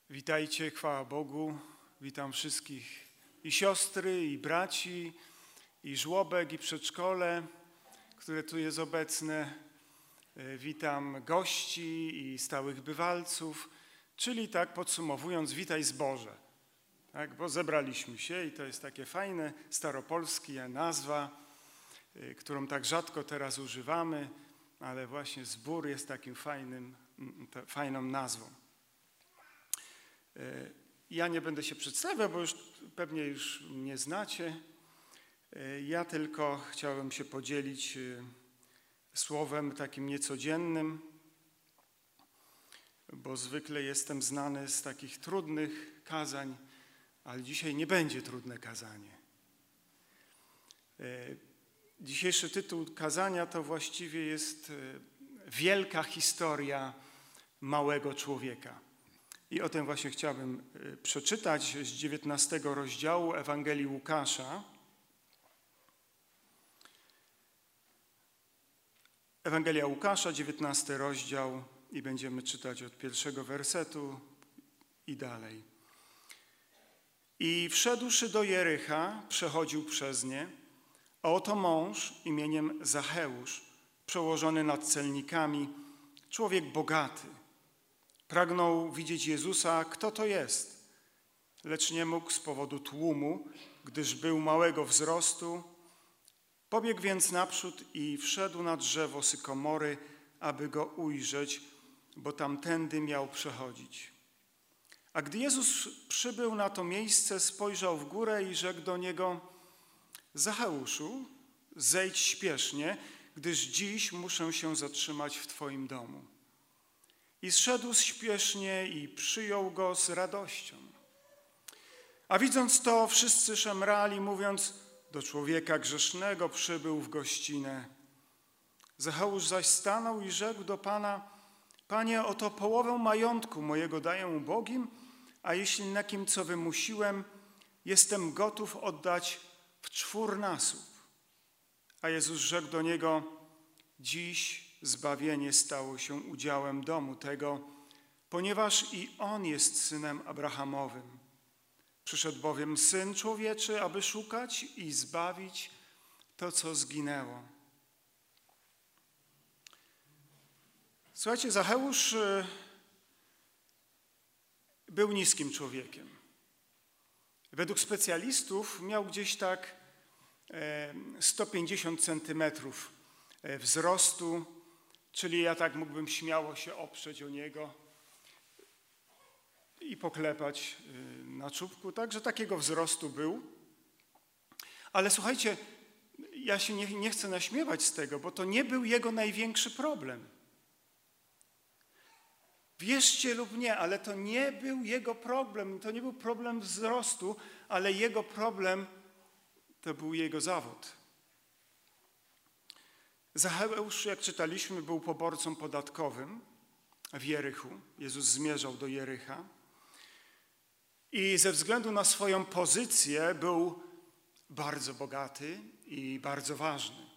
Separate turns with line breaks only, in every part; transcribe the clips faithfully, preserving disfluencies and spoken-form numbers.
Witajcie, chwała Bogu. Witam wszystkich i siostry, i braci, i żłobek, i przedszkole, które tu jest obecne. Witam gości i stałych bywalców, czyli tak podsumowując, witaj zboże. Tak, bo zebraliśmy się i to jest takie fajne, staropolskie nazwa, którą tak rzadko teraz używamy, ale właśnie zbór jest takim fajnym, fajną nazwą. Ja nie będę się przedstawiał, bo już pewnie już mnie znacie. Ja tylko chciałem się podzielić słowem takim niecodziennym, bo zwykle jestem znany z takich trudnych kazań, ale dzisiaj nie będzie trudne kazanie. Dzisiejszy tytuł kazania to właściwie jest wielka historia małego człowieka. I o tym właśnie chciałbym przeczytać z dziewiętnastego rozdziału Ewangelii Łukasza. Ewangelia Łukasza, dziewiętnasty rozdział i będziemy czytać od pierwszego wersetu i dalej. I wszedłszy do Jericha, przechodził przez nie, a oto mąż imieniem Zacheusz, przełożony nad celnikami, człowiek bogaty. Pragnął widzieć Jezusa, kto to jest, lecz nie mógł z powodu tłumu, gdyż był małego wzrostu. Pobiegł więc naprzód i wszedł na drzewo sykomory, aby go ujrzeć, bo tamtędy miał przechodzić. A gdy Jezus przybył na to miejsce, spojrzał w górę i rzekł do niego: Zacheuszu, zejdź śpiesznie, gdyż dziś muszę się zatrzymać w Twoim domu. I zszedł śpiesznie i przyjął go z radością. A widząc to, wszyscy szemrali, mówiąc: do człowieka grzesznego przybył w gościnę. Zacheusz zaś stanął i rzekł do Pana: Panie, oto połowę majątku mojego daję ubogim, a jeśli na kim co wymusiłem, jestem gotów oddać w czwórnasób. A Jezus rzekł do niego: dziś zbawienie stało się udziałem domu tego, ponieważ i on jest synem Abrahamowym. Przyszedł bowiem Syn Człowieczy, aby szukać i zbawić to, co zginęło. Słuchajcie, Zacheusz był niskim człowiekiem. Według specjalistów miał gdzieś tak sto pięćdziesiąt centymetrów wzrostu, czyli ja tak mógłbym śmiało się oprzeć o niego i poklepać na czubku. Także takiego wzrostu był. Ale słuchajcie, ja się nie, nie chcę naśmiewać z tego, bo to nie był jego największy problem. Wierzcie lub nie, ale to nie był jego problem. To nie był problem wzrostu, ale jego problem to był jego zawód. Zacheusz, jak czytaliśmy, był poborcą podatkowym w Jerichu. Jezus zmierzał do Jericha. I ze względu na swoją pozycję był bardzo bogaty i bardzo ważny.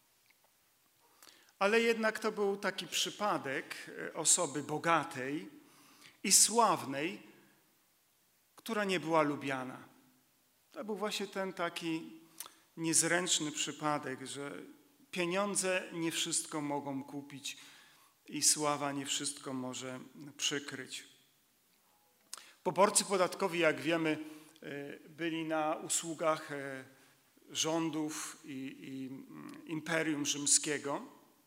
Ale jednak to był taki przypadek osoby bogatej i sławnej, która nie była lubiana. To był właśnie ten taki niezręczny przypadek, że pieniądze nie wszystko mogą kupić i sława nie wszystko może przykryć. Poborcy podatkowi, jak wiemy, byli na usługach rządów i, i Imperium Rzymskiego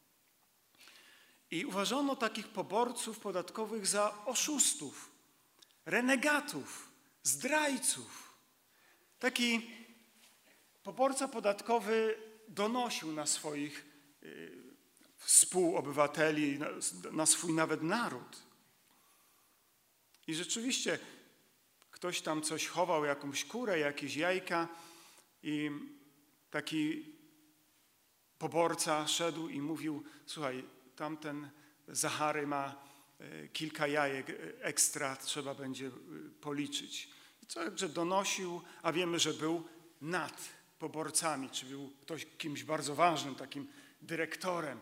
i uważano takich poborców podatkowych za oszustów, renegatów, zdrajców. Taki poborca podatkowy donosił na swoich współobywateli, na, na swój nawet naród. I rzeczywiście ktoś tam coś chował, jakąś kurę, jakieś jajka i taki poborca szedł i mówił: słuchaj, tamten Zachary ma kilka jajek ekstra, trzeba będzie policzyć. I co, że donosił, a wiemy, że był nad poborcami, czy był ktoś kimś bardzo ważnym, takim dyrektorem,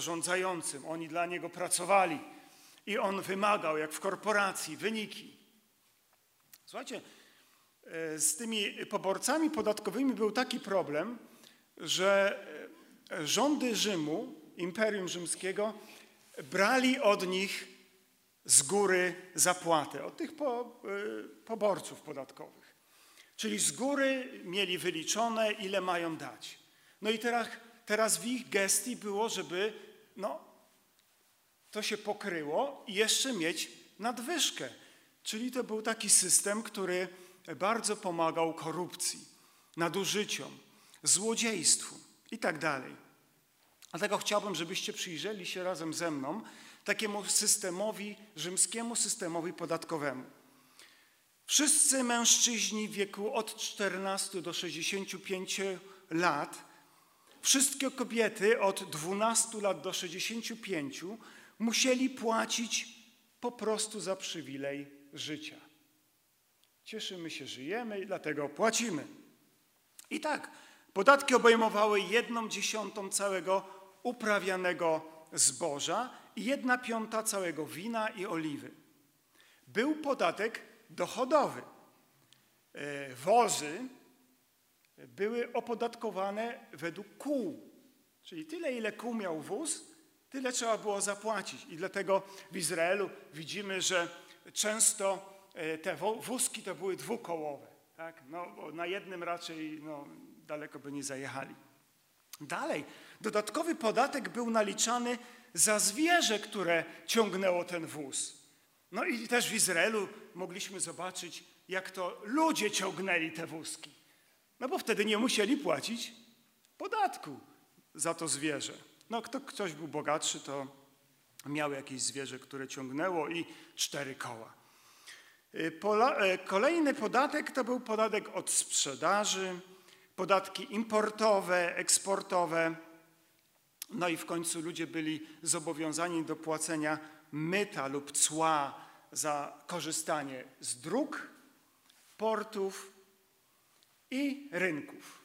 zarządzającym. Oni dla niego pracowali i on wymagał, jak w korporacji, wyniki. Słuchajcie, z tymi poborcami podatkowymi był taki problem, że rządy Rzymu, Imperium Rzymskiego, brali od nich z góry zapłatę, od tych po, poborców podatkowych. Czyli z góry mieli wyliczone, ile mają dać. No i teraz, teraz w ich gestii było, żeby no, to się pokryło i jeszcze mieć nadwyżkę. Czyli to był taki system, który bardzo pomagał korupcji, nadużyciom, złodziejstwu i tak dalej. Dlatego chciałbym, żebyście przyjrzeli się razem ze mną takiemu systemowi, rzymskiemu systemowi podatkowemu. Wszyscy mężczyźni w wieku od czternastu do sześćdziesięciu pięciu lat, wszystkie kobiety od dwunastu lat do sześćdziesięciu pięciu musieli płacić po prostu za przywilej życia. Cieszymy się, żyjemy i dlatego płacimy. I tak, podatki obejmowały jedną dziesiątą całego uprawianego zboża i jedna piąta całego wina i oliwy. Był podatek dochodowy. Wozy były opodatkowane według kół. Czyli tyle, ile kół miał wóz, tyle trzeba było zapłacić. I dlatego w Izraelu widzimy, że często te wózki to były dwukołowe. Tak? No, bo na jednym raczej no, daleko by nie zajechali. Dalej, dodatkowy podatek był naliczany za zwierzę, które ciągnęło ten wóz. No i też w Izraelu mogliśmy zobaczyć, jak to ludzie ciągnęli te wózki. No bo wtedy nie musieli płacić podatku za to zwierzę. No kto, ktoś był bogatszy, to miał jakieś zwierzę, które ciągnęło i cztery koła. Pola, kolejny podatek to był podatek od sprzedaży, podatki importowe, eksportowe. No i w końcu ludzie byli zobowiązani do płacenia myta lub cła za korzystanie z dróg, portów i rynków.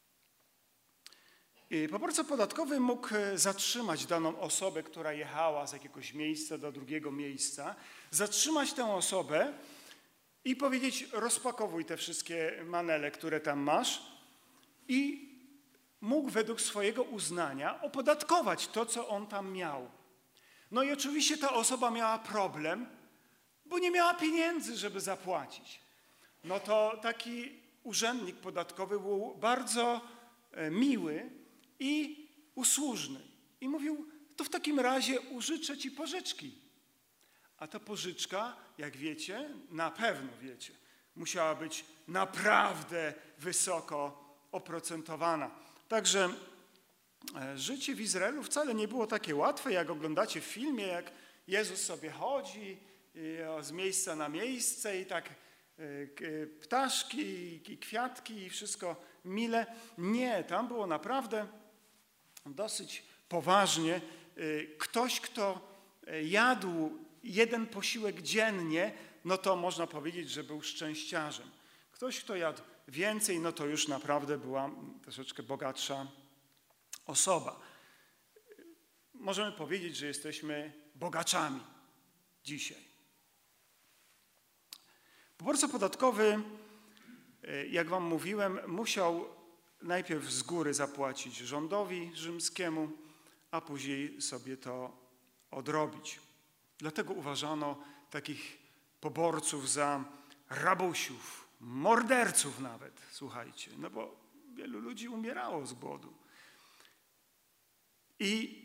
Poborca podatkowy mógł zatrzymać daną osobę, która jechała z jakiegoś miejsca do drugiego miejsca, zatrzymać tę osobę i powiedzieć: rozpakowuj te wszystkie manele, które tam masz, i mógł według swojego uznania opodatkować to, co on tam miał. No i oczywiście ta osoba miała problem, bo nie miała pieniędzy, żeby zapłacić. No to taki urzędnik podatkowy był bardzo miły i usłużny. I mówił: to w takim razie użyczę ci pożyczki. A ta pożyczka, jak wiecie, na pewno wiecie, musiała być naprawdę wysoko oprocentowana. Także życie w Izraelu wcale nie było takie łatwe, jak oglądacie w filmie, jak Jezus sobie chodzi z miejsca na miejsce i tak ptaszki i kwiatki i wszystko mile. Nie, tam było naprawdę dosyć poważnie. Ktoś, kto jadł jeden posiłek dziennie, no to można powiedzieć, że był szczęściarzem. Ktoś, kto jadł więcej, no to już naprawdę była troszeczkę bogatsza osoba. Możemy powiedzieć, że jesteśmy bogaczami dzisiaj. Poborca podatkowy, jak wam mówiłem, musiał najpierw z góry zapłacić rządowi rzymskiemu, a później sobie to odrobić. Dlatego uważano takich poborców za rabusiów, morderców nawet, słuchajcie, no bo wielu ludzi umierało z głodu. I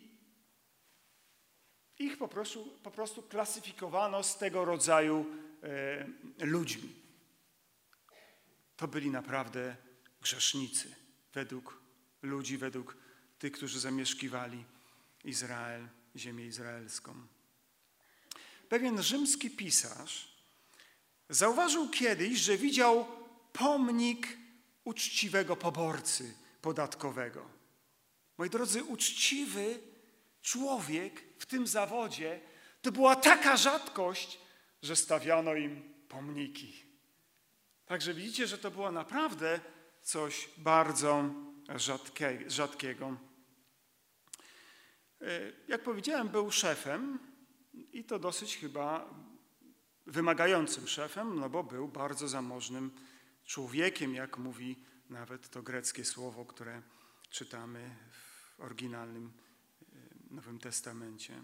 ich po prostu, po prostu klasyfikowano z tego rodzaju e, ludźmi. To byli naprawdę grzesznicy według ludzi, według tych, którzy zamieszkiwali Izrael, ziemię izraelską. Pewien rzymski pisarz zauważył kiedyś, że widział pomnik uczciwego poborcy podatkowego. Moi drodzy, uczciwy człowiek w tym zawodzie to była taka rzadkość, że stawiano im pomniki. Także widzicie, że to było naprawdę coś bardzo rzadkiego. Jak powiedziałem, był szefem i to dosyć chyba wymagającym szefem, no bo był bardzo zamożnym człowiekiem, jak mówi nawet to greckie słowo, które czytamy w oryginalnym Nowym Testamencie.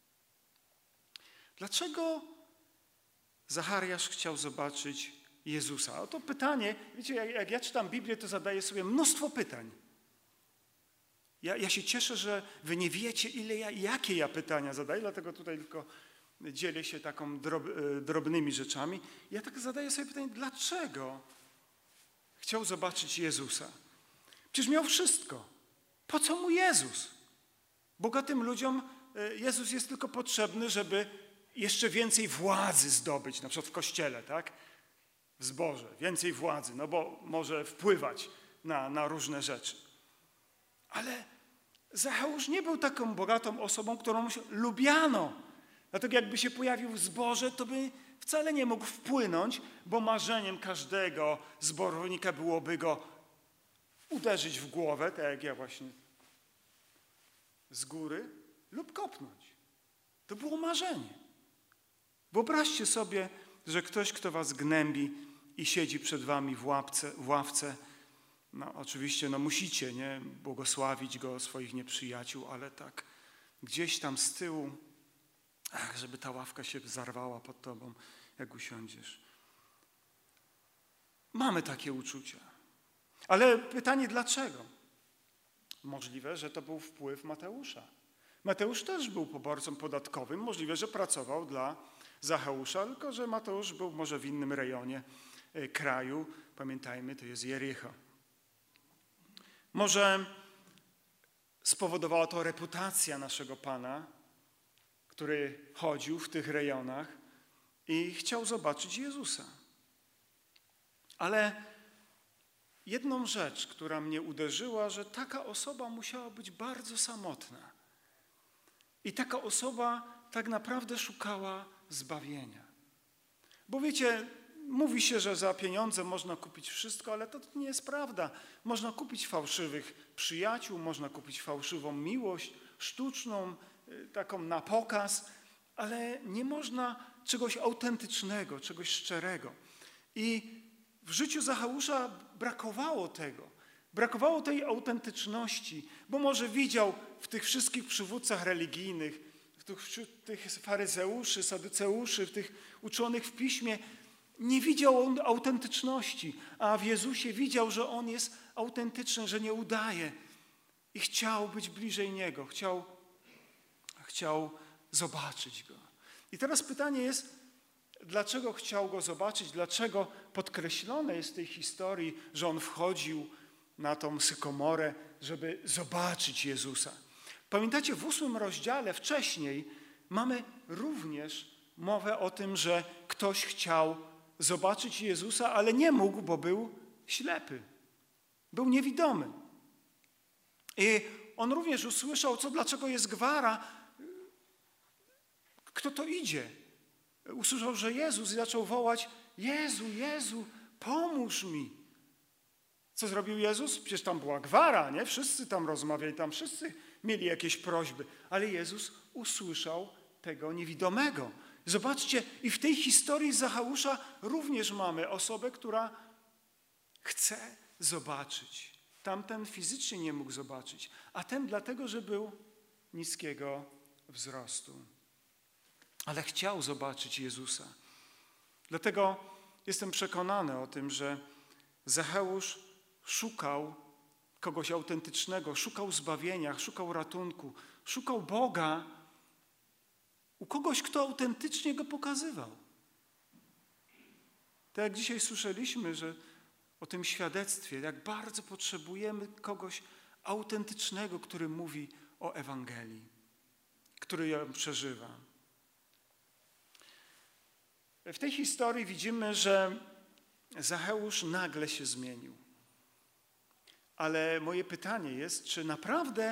Dlaczego Zachariasz chciał zobaczyć Jezusa? Oto pytanie, wiecie, jak, jak ja czytam Biblię, to zadaję sobie mnóstwo pytań. Ja, ja się cieszę, że wy nie wiecie, ile ja, jakie ja pytania zadaję, dlatego tutaj tylko dzielę się taką drob, drobnymi rzeczami. Ja tak zadaję sobie pytanie, dlaczego chciał zobaczyć Jezusa? Przecież miał wszystko. Po co mu Jezus? Bogatym ludziom Jezus jest tylko potrzebny, żeby jeszcze więcej władzy zdobyć, na przykład w kościele, tak? W zborze, więcej władzy, no bo może wpływać na, na różne rzeczy. Ale Zacheusz nie był taką bogatą osobą, którą się lubiano. Dlatego jakby się pojawił w zborze, to by wcale nie mógł wpłynąć, bo marzeniem każdego zborownika byłoby go uderzyć w głowę, tak jak ja właśnie z góry, lub kopnąć. To było marzenie. Wyobraźcie sobie, że ktoś, kto was gnębi i siedzi przed wami w, łapce, w ławce, no oczywiście no musicie, nie, błogosławić go, swoich nieprzyjaciół, ale tak gdzieś tam z tyłu, ach, żeby ta ławka się zarwała pod tobą, jak usiądziesz. Mamy takie uczucia. Ale pytanie dlaczego? Możliwe, że to był wpływ Mateusza. Mateusz też był poborcą podatkowym, możliwe, że pracował dla Zacheusza, tylko że Mateusz był może w innym rejonie kraju. Pamiętajmy, to jest Jericho. Może spowodowała to reputacja naszego Pana, który chodził w tych rejonach i chciał zobaczyć Jezusa. Ale jedną rzecz, która mnie uderzyła, że taka osoba musiała być bardzo samotna. I taka osoba tak naprawdę szukała zbawienia. Bo wiecie, mówi się, że za pieniądze można kupić wszystko, ale to nie jest prawda. Można kupić fałszywych przyjaciół, można kupić fałszywą miłość, sztuczną, taką na pokaz, ale nie można czegoś autentycznego, czegoś szczerego. I w życiu Zacheusza brakowało tego. Brakowało tej autentyczności, bo może widział w tych wszystkich przywódcach religijnych, w tych, wśród tych faryzeuszy, saduceuszy, w tych uczonych w piśmie, nie widział on autentyczności, a w Jezusie widział, że On jest autentyczny, że nie udaje i chciał być bliżej Niego, chciał, chciał zobaczyć Go. I teraz pytanie jest, dlaczego chciał Go zobaczyć, dlaczego podkreślone jest w tej historii, że On wchodził na tą sykomorę, żeby zobaczyć Jezusa. Pamiętacie, w ósmym rozdziale wcześniej mamy również mowę o tym, że ktoś chciał zobaczyć Jezusa, ale nie mógł, bo był ślepy. Był niewidomy. I on również usłyszał, co, dlaczego jest gwara, kto to idzie. Usłyszał, że Jezus i zaczął wołać, Jezu, Jezu, pomóż mi. Co zrobił Jezus? Przecież tam była gwara, nie? Wszyscy tam rozmawiali, tam wszyscy mieli jakieś prośby. Ale Jezus usłyszał tego niewidomego. Zobaczcie, i w tej historii Zacheusza również mamy osobę, która chce zobaczyć. Tamten fizycznie nie mógł zobaczyć, a ten dlatego, że był niskiego wzrostu. Ale chciał zobaczyć Jezusa. Dlatego jestem przekonany o tym, że Zacheusz szukał kogoś autentycznego, szukał zbawienia, szukał ratunku, szukał Boga u kogoś, kto autentycznie Go pokazywał. Tak jak dzisiaj słyszeliśmy, że o tym świadectwie, jak bardzo potrzebujemy kogoś autentycznego, który mówi o Ewangelii, który ją przeżywa. W tej historii widzimy, że Zacheusz nagle się zmienił. Ale moje pytanie jest, czy naprawdę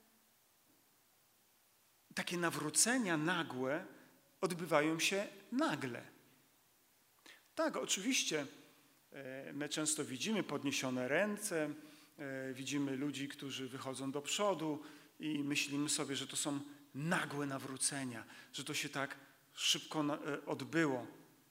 takie nawrócenia nagłe odbywają się nagle? Tak, oczywiście my często widzimy podniesione ręce, widzimy ludzi, którzy wychodzą do przodu i myślimy sobie, że to są nagłe nawrócenia, że to się tak szybko odbyło.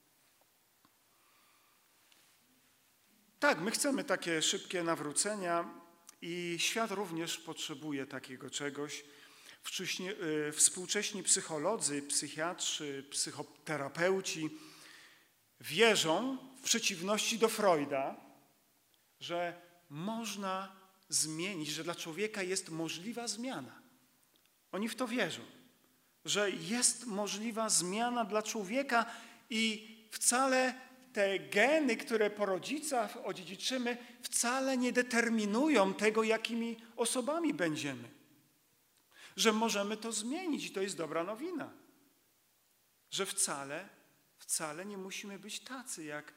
Tak, my chcemy takie szybkie nawrócenia i świat również potrzebuje takiego czegoś. Wcześniej, y, współcześni psycholodzy, psychiatrzy, psychoterapeuci wierzą, w przeciwności do Freuda, że można zmienić, że dla człowieka jest możliwa zmiana. Oni w to wierzą, że jest możliwa zmiana dla człowieka i wcale te geny, które po rodzicach odziedziczymy, wcale nie determinują tego, jakimi osobami będziemy. Że możemy to zmienić i to jest dobra nowina. Że wcale, wcale nie musimy być tacy jak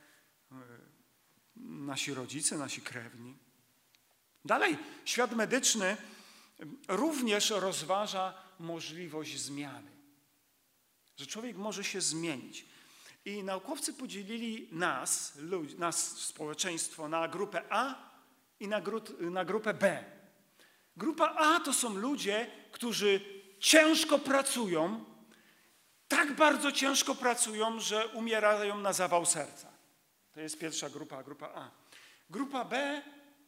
nasi rodzice, nasi krewni. Dalej, świat medyczny również rozważa możliwość zmiany. Że człowiek może się zmienić. I naukowcy podzielili nas, ludzi, nas, społeczeństwo, na grupę A i na, gru, na grupę B. Grupa A to są ludzie, którzy ciężko pracują, tak bardzo ciężko pracują, że umierają na zawał serca. To jest pierwsza grupa, grupa A. Grupa B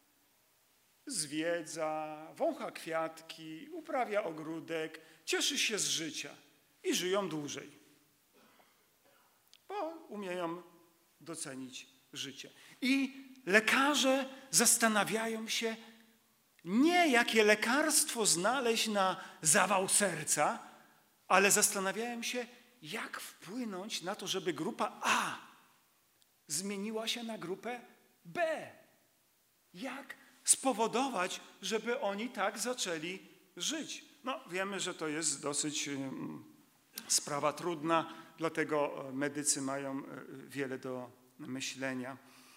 zwiedza, wącha kwiatki, uprawia ogródek, cieszy się z życia i żyją dłużej, bo umieją docenić życie. I lekarze zastanawiają się, nie jakie lekarstwo znaleźć na zawał serca, ale zastanawiają się, jak wpłynąć na to, żeby grupa A zmieniła się na grupę B. Jak spowodować, żeby oni tak zaczęli żyć. No, wiemy, że to jest dosyć um, sprawa trudna, dlatego medycy mają wiele do myślenia.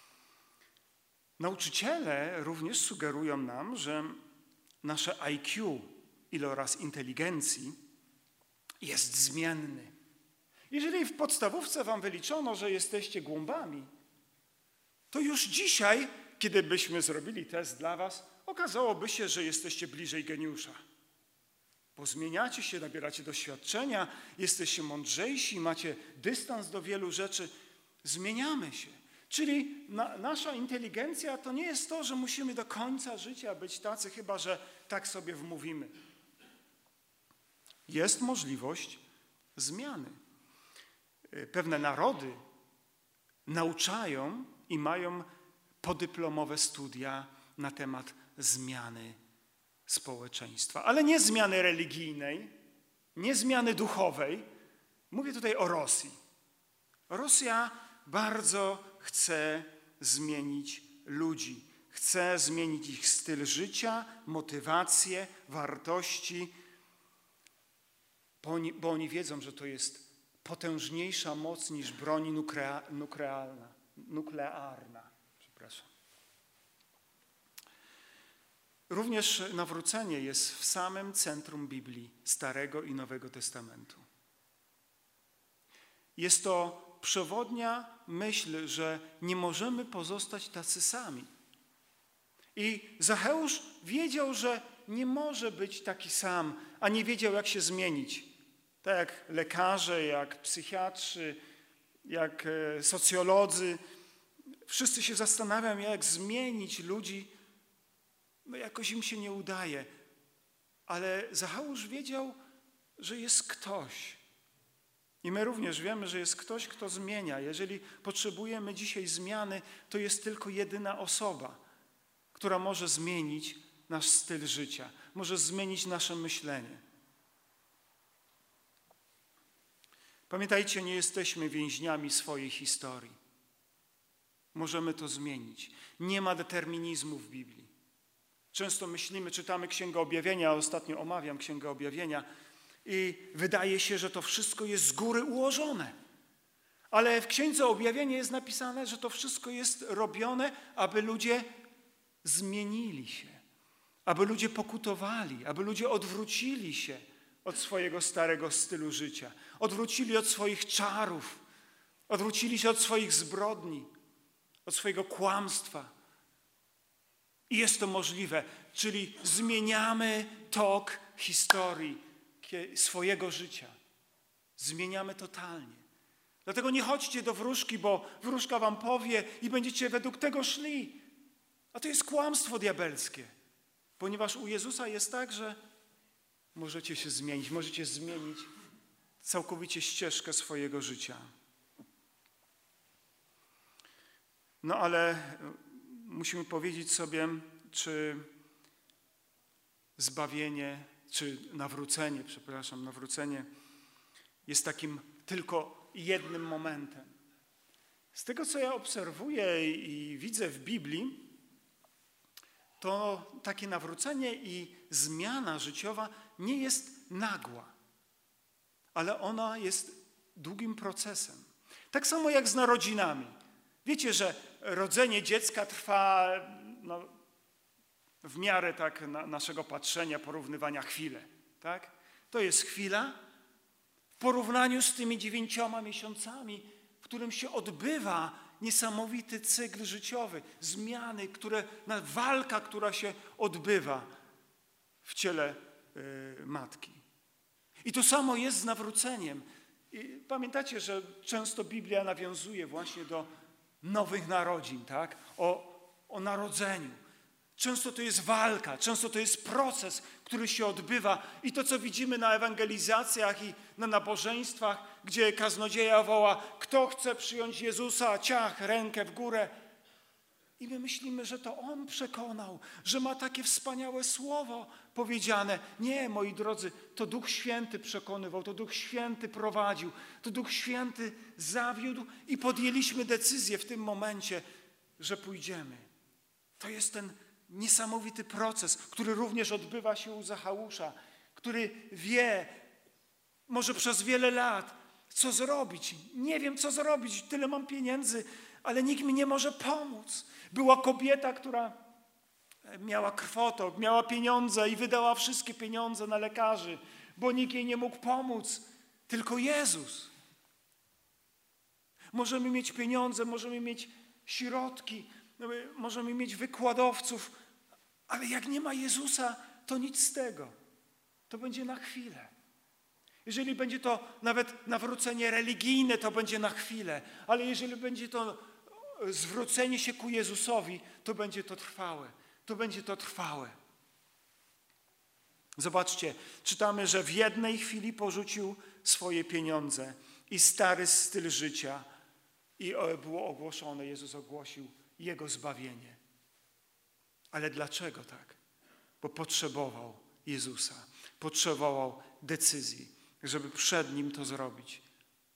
Nauczyciele również sugerują nam, że nasze I Q, iloraz inteligencji, jest zmienny. Jeżeli w podstawówce wam wyliczono, że jesteście głąbami, to już dzisiaj, kiedy byśmy zrobili test dla was, okazałoby się, że jesteście bliżej geniusza. Bo zmieniacie się, nabieracie doświadczenia, jesteście mądrzejsi, macie dystans do wielu rzeczy. Zmieniamy się. Czyli na, nasza inteligencja to nie jest to, że musimy do końca życia być tacy, chyba że tak sobie wmówimy. Jest możliwość zmiany. Pewne narody nauczają i mają podyplomowe studia na temat zmiany społeczeństwa. Ale nie zmiany religijnej, nie zmiany duchowej. Mówię tutaj o Rosji. Rosja bardzo chce zmienić ludzi. Chce zmienić ich styl życia, motywację, wartości, bo oni, bo oni wiedzą, że to jest potężniejsza moc niż broń nuklea, nuklearna. nuklearna. Przepraszam. Również nawrócenie jest w samym centrum Biblii, Starego i Nowego Testamentu. Jest to przewodnia myśl, że nie możemy pozostać tacy sami. I Zacheusz wiedział, że nie może być taki sam, a nie wiedział, jak się zmienić. Tak jak lekarze, jak psychiatrzy, jak socjolodzy, wszyscy się zastanawiają, jak zmienić ludzi. No jakoś im się nie udaje. Ale Zacheusz wiedział, że jest ktoś. I my również wiemy, że jest ktoś, kto zmienia. Jeżeli potrzebujemy dzisiaj zmiany, to jest tylko jedyna osoba, która może zmienić nasz styl życia, może zmienić nasze myślenie. Pamiętajcie, nie jesteśmy więźniami swojej historii. Możemy to zmienić. Nie ma determinizmu w Biblii. Często myślimy, czytamy Księgę Objawienia, a ostatnio omawiam Księgę Objawienia i wydaje się, że to wszystko jest z góry ułożone. Ale w Księdze Objawienia jest napisane, że to wszystko jest robione, aby ludzie zmienili się, aby ludzie pokutowali, aby ludzie odwrócili się od swojego starego stylu życia, odwrócili od swoich czarów, odwrócili się od swoich zbrodni, od swojego kłamstwa. I jest to możliwe, czyli zmieniamy tok historii swojego życia. Zmieniamy totalnie. Dlatego nie chodźcie do wróżki, bo wróżka wam powie i będziecie według tego szli. A to jest kłamstwo diabelskie, ponieważ u Jezusa jest tak, że możecie się zmienić, możecie zmienić całkowicie ścieżkę swojego życia. No ale musimy powiedzieć sobie, czy zbawienie, czy nawrócenie, przepraszam, nawrócenie jest takim tylko jednym momentem. Z tego, co ja obserwuję i widzę w Biblii, to takie nawrócenie i zmiana życiowa nie jest nagła, ale ona jest długim procesem. Tak samo jak z narodzinami. Wiecie, że rodzenie dziecka trwa no, w miarę tak na, naszego patrzenia, porównywania chwilę. Tak? To jest chwila w porównaniu z tymi dziewięcioma miesiącami, w którym się odbywa niesamowity cykl życiowy, zmiany, które, walka, która się odbywa w ciele y, matki. I to samo jest z nawróceniem. I pamiętacie, że często Biblia nawiązuje właśnie do nowych narodzin, tak? O, o narodzeniu. Często to jest walka, często to jest proces, który się odbywa. I to, co widzimy na ewangelizacjach i na nabożeństwach, gdzie kaznodzieja woła, kto chce przyjąć Jezusa, ciach, rękę w górę. I my myślimy, że to On przekonał, że ma takie wspaniałe słowo powiedziane. Nie, moi drodzy, to Duch Święty przekonywał, to Duch Święty prowadził, to Duch Święty zawiódł i podjęliśmy decyzję w tym momencie, że pójdziemy. To jest ten niesamowity proces, który również odbywa się u Zacheusza, który wie, może przez wiele lat, co zrobić. Nie wiem, co zrobić, tyle mam pieniędzy, ale nikt mi nie może pomóc. Była kobieta, która miała krwotok, miała pieniądze i wydała wszystkie pieniądze na lekarzy, bo nikt jej nie mógł pomóc, tylko Jezus. Możemy mieć pieniądze, możemy mieć środki, możemy mieć wykładowców, ale jak nie ma Jezusa, to nic z tego. To będzie na chwilę. Jeżeli będzie to nawet nawrócenie religijne, to będzie na chwilę, ale jeżeli będzie to zwrócenie się ku Jezusowi, to będzie to trwałe. To będzie to trwałe. Zobaczcie, czytamy, że w jednej chwili porzucił swoje pieniądze i stary styl życia i było ogłoszone, Jezus ogłosił Jego zbawienie. Ale dlaczego tak? Bo potrzebował Jezusa, potrzebował decyzji, żeby przed Nim to zrobić.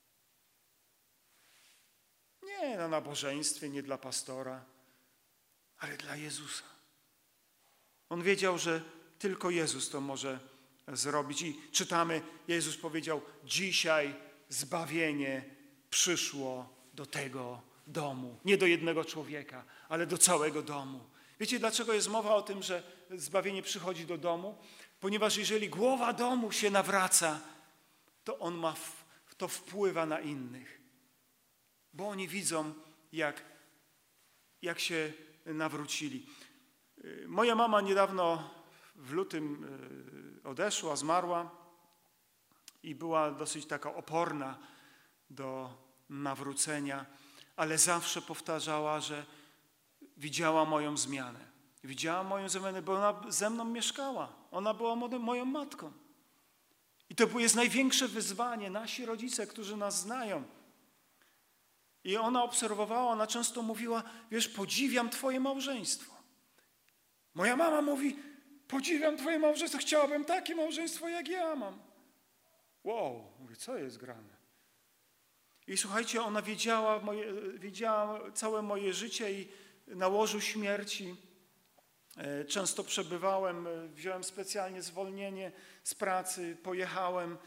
Nie na nabożeństwie, nie dla pastora, ale dla Jezusa. On wiedział, że tylko Jezus to może zrobić. I czytamy, Jezus powiedział, dzisiaj zbawienie przyszło do tego domu. Nie do jednego człowieka, ale do całego domu. Wiecie, dlaczego jest mowa o tym, że zbawienie przychodzi do domu? Ponieważ jeżeli głowa domu się nawraca, to on ma, to wpływa na innych. Bo oni widzą, jak, jak się nawrócili. Moja mama niedawno w lutym odeszła, zmarła i była dosyć taka oporna do nawrócenia, ale zawsze powtarzała, że widziała moją zmianę. Widziała moją zmianę, bo ona ze mną mieszkała. Ona była moją matką. I to jest największe wyzwanie. Nasi rodzice, którzy nas znają. I ona obserwowała, ona często mówiła, wiesz, podziwiam twoje małżeństwo. Moja mama mówi, podziwiam twoje małżeństwo, chciałabym takie małżeństwo, jak ja mam. Wow, mówię, co jest grane? I słuchajcie, ona wiedziała, moje, wiedziała całe moje życie i na łożu śmierci często przebywałem, wziąłem specjalnie zwolnienie z pracy, pojechałem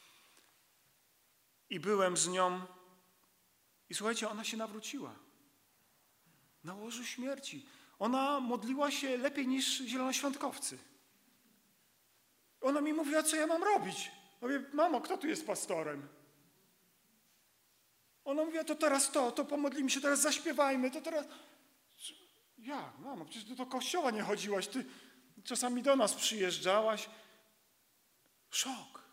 i byłem z nią. I słuchajcie, ona się nawróciła. Na łożu śmierci. Ona modliła się lepiej niż zielonoświątkowcy. Ona mi mówiła, co ja mam robić. Mówię, mamo, kto tu jest pastorem? Ona mówiła, to teraz to, to pomodlimy się, teraz zaśpiewajmy, to teraz... Jak, mamo, przecież ty do kościoła nie chodziłaś, ty czasami do nas przyjeżdżałaś. Szok.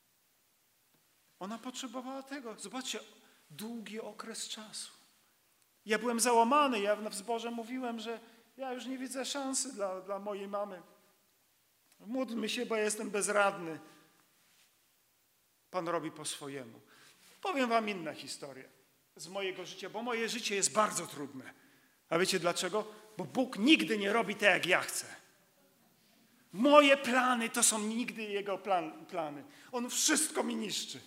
Ona potrzebowała tego. Zobaczcie, długi okres czasu. Ja byłem załamany, ja w zborze mówiłem, że ja już nie widzę szansy dla, dla mojej mamy. Módlmy się, bo ja jestem bezradny. Pan robi po swojemu. Powiem wam inną historię z mojego życia, bo moje życie jest bardzo trudne. A wiecie dlaczego? Bo Bóg nigdy nie robi tak, jak ja chcę. Moje plany to są nigdy Jego plan, plany. On wszystko mi niszczy.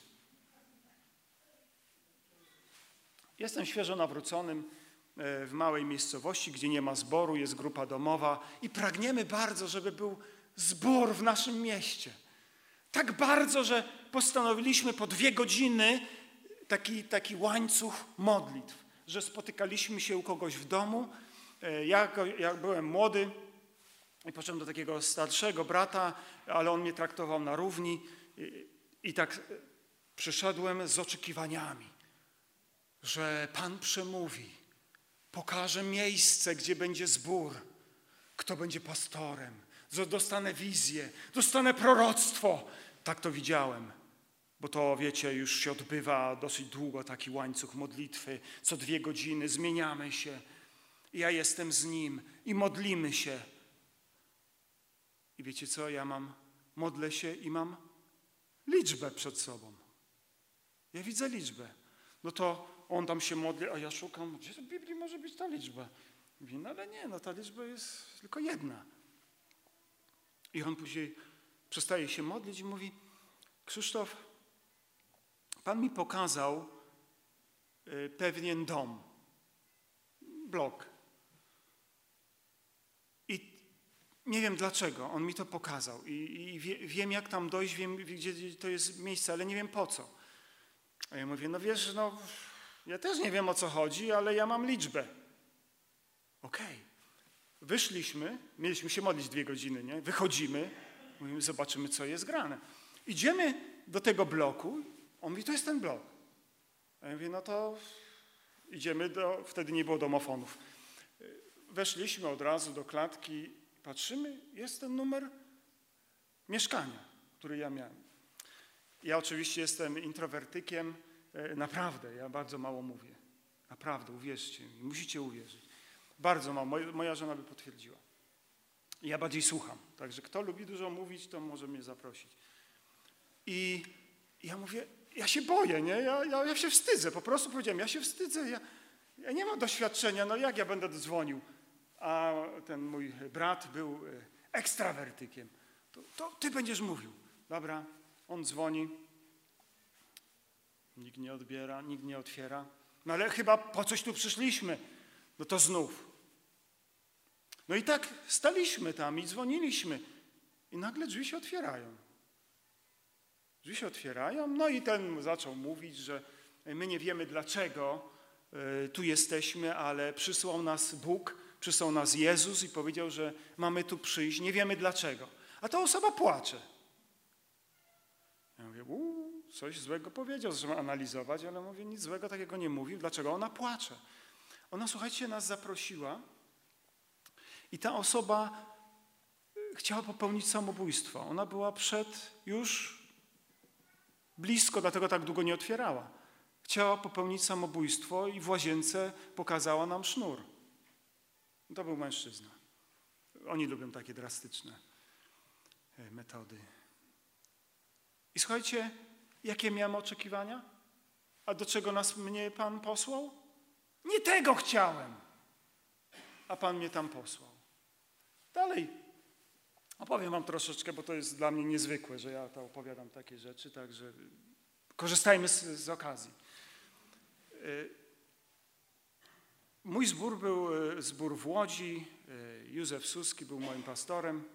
Jestem świeżo nawróconym w małej miejscowości, gdzie nie ma zboru, jest grupa domowa i pragniemy bardzo, żeby był zbór w naszym mieście. Tak bardzo, że postanowiliśmy po dwie godziny taki, taki łańcuch modlitw, że spotykaliśmy się u kogoś w domu. Ja, ja byłem młody i poszedłem do takiego starszego brata, ale on mnie traktował na równi i, i tak przyszedłem z oczekiwaniami, że Pan przemówi, pokaże miejsce, gdzie będzie zbór, kto będzie pastorem, że dostanę wizję, dostanę proroctwo. Tak to widziałem, bo to, wiecie, już się odbywa dosyć długo, taki łańcuch modlitwy. Co dwie godziny zmieniamy się. Ja jestem z Nim i modlimy się. I wiecie co, ja mam, modlę się i mam liczbę przed sobą. Ja widzę liczbę. No to on tam się modli, a ja szukam, gdzie w Biblii może być ta liczba? Mówię, no ale nie, no ta liczba jest tylko jedna. I on później przestaje się modlić i mówi, Krzysztof, Pan mi pokazał y, pewien dom, blok. I nie wiem dlaczego, on mi to pokazał. I, i wie, wiem, jak tam dojść, wiem, gdzie to jest miejsce, ale nie wiem po co. A ja mówię, no wiesz, no ja też nie wiem, o co chodzi, ale ja mam liczbę. Okej. Okay. Wyszliśmy, mieliśmy się modlić dwie godziny, nie? Wychodzimy, mówimy, zobaczymy, co jest grane. Idziemy do tego bloku, on mówi, to jest ten blok. A ja mówię, no to idziemy do, wtedy nie było domofonów. Weszliśmy od razu do klatki, patrzymy, jest ten numer mieszkania, który ja miałem. Ja oczywiście jestem introwertykiem, naprawdę, ja bardzo mało mówię. Naprawdę, uwierzcie mi, musicie uwierzyć. Bardzo mało, moja, moja żona by potwierdziła. Ja bardziej słucham, także kto lubi dużo mówić, to może mnie zaprosić. I ja mówię, ja się boję, nie? Ja, ja, ja się wstydzę, po prostu powiedziałem, ja się wstydzę, ja, ja nie mam doświadczenia, no jak ja będę dzwonił? A ten mój brat był ekstrawertykiem. To, to ty będziesz mówił. Dobra, on dzwoni, nikt nie odbiera, nikt nie otwiera. No ale chyba po coś tu przyszliśmy. No to znów. No i tak staliśmy tam i dzwoniliśmy. I nagle drzwi się otwierają. Drzwi się otwierają, no i ten zaczął mówić, że my nie wiemy dlaczego y, tu jesteśmy, ale przysłał nas Bóg, przysłał nas Jezus i powiedział, że mamy tu przyjść, nie wiemy dlaczego. A ta osoba płacze. Ja mówię, uuu, coś złego powiedział, żeby analizować, ale mówię, nic złego takiego nie mówił. Dlaczego? Ona płacze. Ona, słuchajcie, nas zaprosiła i ta osoba chciała popełnić samobójstwo. Ona była przed już blisko, dlatego tak długo nie otwierała. Chciała popełnić samobójstwo i w łazience pokazała nam sznur. To był mężczyzna. Oni lubią takie drastyczne metody. I słuchajcie, jakie miałem oczekiwania? A do czego nas mnie Pan posłał? Nie tego chciałem, a Pan mnie tam posłał. Dalej opowiem wam troszeczkę, bo to jest dla mnie niezwykłe, że ja to opowiadam takie rzeczy, także korzystajmy z, z okazji. Mój zbór był zbór w Łodzi, Józef Suski był moim pastorem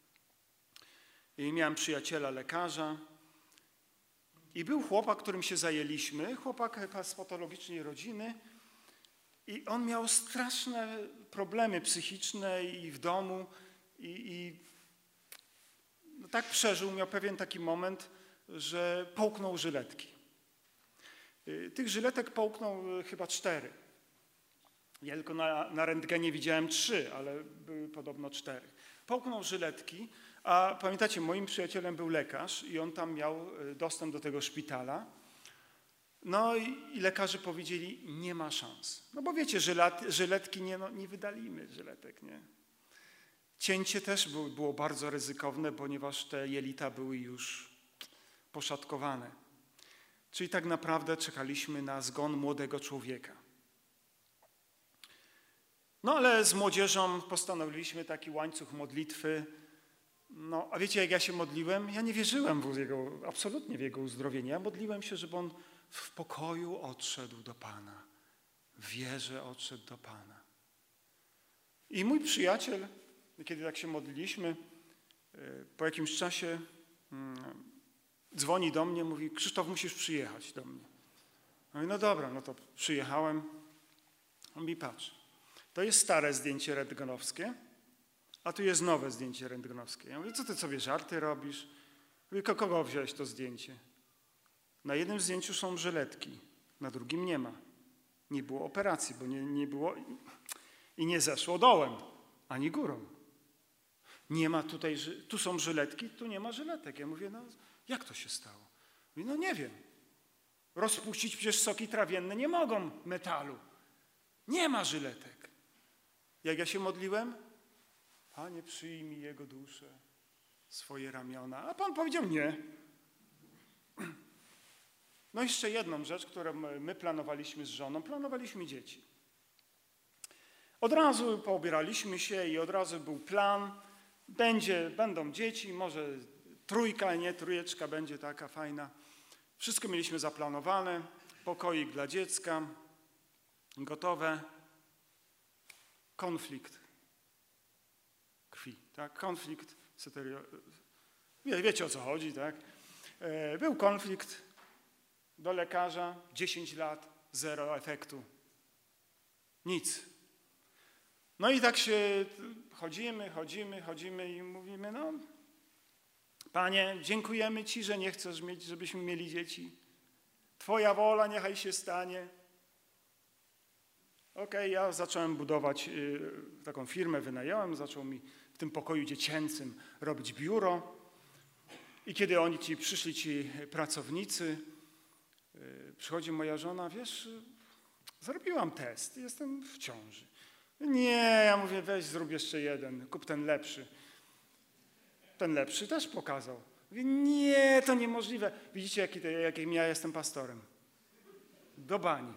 i miałem przyjaciela lekarza i był chłopak, którym się zajęliśmy, chłopak z patologicznej rodziny i on miał straszne problemy psychiczne i w domu i, i no tak przeżył, miał pewien taki moment, że połknął żyletki. Tych żyletek połknął chyba cztery. Ja tylko na, na rentgenie widziałem trzy, ale były podobno cztery. Połknął żyletki, a pamiętacie, moim przyjacielem był lekarz i on tam miał dostęp do tego szpitala. No i, i lekarze powiedzieli, nie ma szans. No bo wiecie, żylet, żyletki nie, no, nie wydalimy, żyletek, nie? Cięcie też było, było bardzo ryzykowne, ponieważ te jelita były już poszatkowane. Czyli tak naprawdę czekaliśmy na zgon młodego człowieka. No ale z młodzieżą postanowiliśmy taki łańcuch modlitwy. No a wiecie, jak ja się modliłem? Ja nie wierzyłem w jego, absolutnie w jego uzdrowienie. Ja modliłem się, żeby on w pokoju odszedł do Pana. W wierze odszedł do Pana. I mój przyjaciel, kiedy tak się modliliśmy, po jakimś czasie dzwoni do mnie, mówi, Krzysztof, musisz przyjechać do mnie. No i no dobra, no to przyjechałem. On mi patrz, to jest stare zdjęcie rentgenowskie, a tu jest nowe zdjęcie rentgenowskie. Ja mówię, co ty sobie żarty robisz? Mówi, kogo wziąłeś to zdjęcie? Na jednym zdjęciu są żyletki, na drugim nie ma. Nie było operacji, bo nie, nie było i nie zeszło dołem, ani górą. Nie ma tutaj, tu są żyletki, tu nie ma żyletek. Ja mówię, no jak to się stało? Mówi, no nie wiem. Rozpuścić przecież soki trawienne nie mogą metalu. Nie ma żyletek. Jak ja się modliłem? Panie, przyjmij jego duszę, swoje ramiona. A Pan powiedział nie. No jeszcze jedną rzecz, którą my planowaliśmy z żoną. Planowaliśmy dzieci. Od razu poobieraliśmy się i od razu był plan. Będzie, będą dzieci, może trójka, nie trójeczka będzie taka fajna. Wszystko mieliśmy zaplanowane. Pokoik dla dziecka. Gotowe. Konflikt krwi, tak? Konflikt, wie, wiecie o co chodzi, tak? E, był konflikt do lekarza, dziesięć lat, zero efektu. Nic. No i tak się chodzimy, chodzimy, chodzimy i mówimy, no Panie, dziękujemy Ci, że nie chcesz mieć, żebyśmy mieli dzieci. Twoja wola niechaj się stanie. Okej, okay, ja zacząłem budować y, taką firmę, wynająłem, zaczął mi w tym pokoju dziecięcym robić biuro. I kiedy oni ci przyszli, ci pracownicy, y, przychodzi moja żona, wiesz, y, zrobiłam test, jestem w ciąży. Nie, ja mówię, weź zrób jeszcze jeden, kup ten lepszy. Ten lepszy też pokazał. Mówię, nie, to niemożliwe. Widzicie, jaki, jakim ja jestem pastorem? Do bani.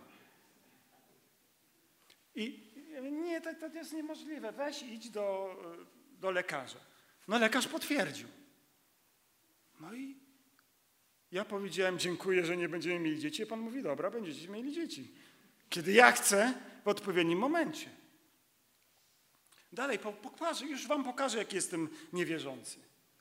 I nie, to, to jest niemożliwe. Weź idź do, do lekarza. No lekarz potwierdził. No i ja powiedziałem, dziękuję, że nie będziemy mieli dzieci. A Pan mówi, dobra, będziecie mieli dzieci. Kiedy ja chcę, w odpowiednim momencie. Dalej, pokażę, już wam pokażę, jak jestem niewierzący.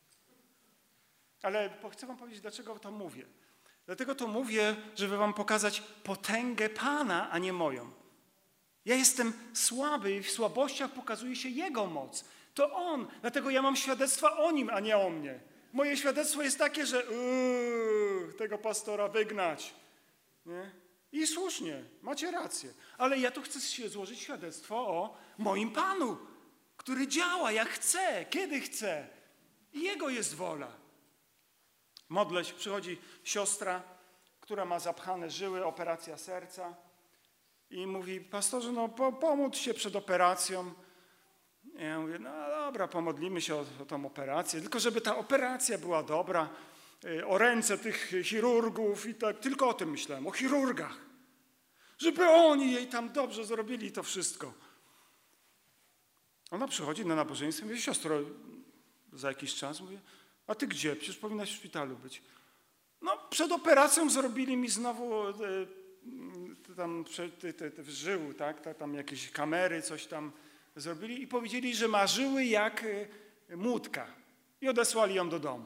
Ale chcę wam powiedzieć, dlaczego to mówię. Dlatego to mówię, żeby wam pokazać potęgę Pana, a nie moją. Ja jestem słaby i w słabościach pokazuje się Jego moc. To On, dlatego ja mam świadectwa o Nim, a nie o mnie. Moje świadectwo jest takie, że yy, tego pastora wygnać. Nie? I słusznie, macie rację. Ale ja tu chcę się złożyć świadectwo o moim Panu, który działa jak chce, kiedy chce. I Jego jest wola. Modlę się, przychodzi siostra, która ma zapchane żyły, operacja serca. I mówi, pastorze, no po, pomódl się przed operacją. Ja mówię, no dobra, pomodlimy się o, o tą operację, tylko żeby ta operacja była dobra, o ręce tych chirurgów i tak, tylko o tym myślałem, o chirurgach. Żeby oni jej tam dobrze zrobili to wszystko. Ona przychodzi na nabożeństwo i mówi, siostro, za jakiś czas, mówię, a ty gdzie? Przecież powinnaś w szpitalu być. No przed operacją zrobili mi znowu... E, tam te, te, te żył, tak? Tam jakieś kamery, coś tam zrobili i powiedzieli, że ma żyły jak młódka i odesłali ją do domu.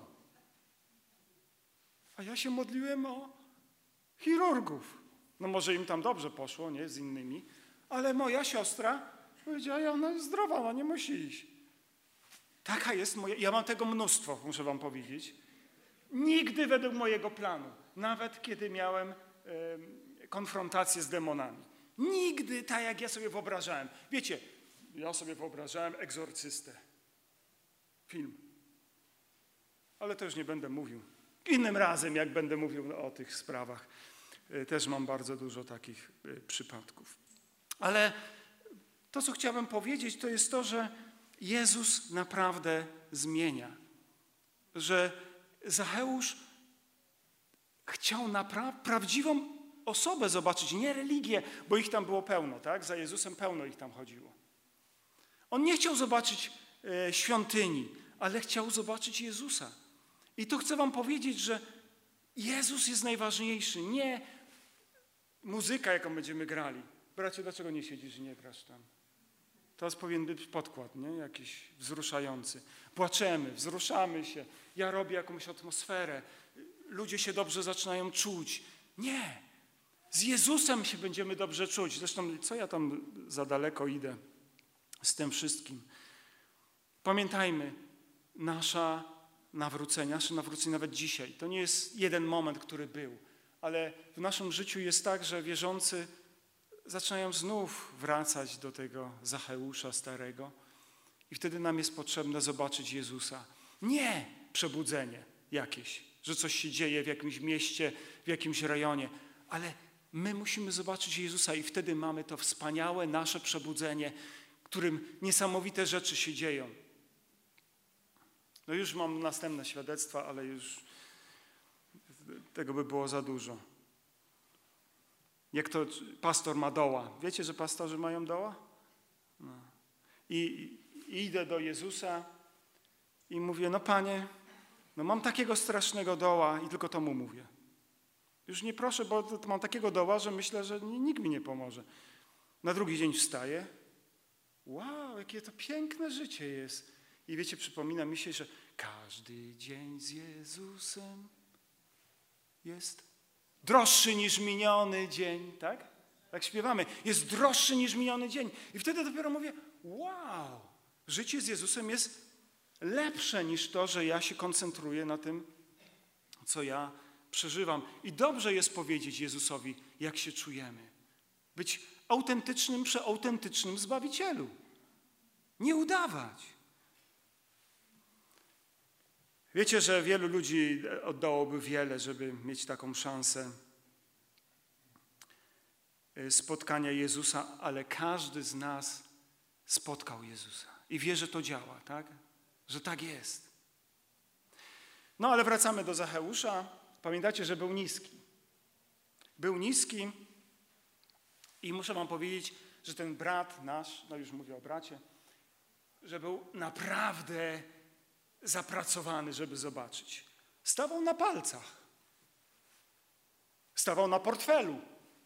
A ja się modliłem o chirurgów. No może im tam dobrze poszło, nie, z innymi, ale moja siostra powiedziała, ona jest zdrowa, ona nie musi iść. Taka jest moja, ja mam tego mnóstwo, muszę wam powiedzieć. Nigdy według mojego planu, nawet kiedy miałem y, konfrontację z demonami. Nigdy tak, jak ja sobie wyobrażałem. Wiecie, ja sobie wyobrażałem egzorcystę. Film. Ale to już nie będę mówił. Innym razem, jak będę mówił o tych sprawach. Też mam bardzo dużo takich przypadków. Ale to, co chciałbym powiedzieć, to jest to, że Jezus naprawdę zmienia. Że Zacheusz chciał naprawdę prawdziwą osobę zobaczyć, nie religię, bo ich tam było pełno, tak? Za Jezusem pełno ich tam chodziło. On nie chciał zobaczyć e, świątyni, ale chciał zobaczyć Jezusa. I tu chcę wam powiedzieć, że Jezus jest najważniejszy, nie muzyka, jaką będziemy grali. Bracie, dlaczego nie siedzisz i nie grasz tam? To powinien być podkład, nie? Jakiś wzruszający. Płaczemy, wzruszamy się. Ja robię jakąś atmosferę. Ludzie się dobrze zaczynają czuć. Nie. Z Jezusem się będziemy dobrze czuć. Zresztą, co ja tam za daleko idę z tym wszystkim? Pamiętajmy, nasza nawrócenie, nasze nawrócenie nawet dzisiaj, to nie jest jeden moment, który był, ale w naszym życiu jest tak, że wierzący zaczynają znów wracać do tego Zacheusza starego i wtedy nam jest potrzebne zobaczyć Jezusa. Nie przebudzenie jakieś, że coś się dzieje w jakimś mieście, w jakimś rejonie, ale my musimy zobaczyć Jezusa i wtedy mamy to wspaniałe nasze przebudzenie, którym niesamowite rzeczy się dzieją. No już mam następne świadectwa, ale już tego by było za dużo. Jak to pastor ma doła. Wiecie, że pastorzy mają doła? No. I, I idę do Jezusa i mówię, no Panie, no mam takiego strasznego doła i tylko to mu mówię. Już nie proszę, bo to mam takiego doła, że myślę, że nikt mi nie pomoże. Na drugi dzień wstaję. Wow, jakie to piękne życie jest. I wiecie, przypomina mi się, że każdy dzień z Jezusem jest droższy niż miniony dzień, tak? Tak śpiewamy. Jest droższy niż miniony dzień. I wtedy dopiero mówię, wow, życie z Jezusem jest lepsze niż to, że ja się koncentruję na tym, co ja przeżywam. I dobrze jest powiedzieć Jezusowi, jak się czujemy. Być autentycznym przy autentycznym Zbawicielu. Nie udawać. Wiecie, że wielu ludzi oddałoby wiele, żeby mieć taką szansę spotkania Jezusa, ale każdy z nas spotkał Jezusa i wie, że to działa, tak? Że tak jest. No ale wracamy do Zacheusza. Pamiętacie, że był niski. Był niski i muszę wam powiedzieć, że ten brat nasz, no już mówię o bracie, że był naprawdę zapracowany, żeby zobaczyć. Stawał na palcach. Stawał na portfelu.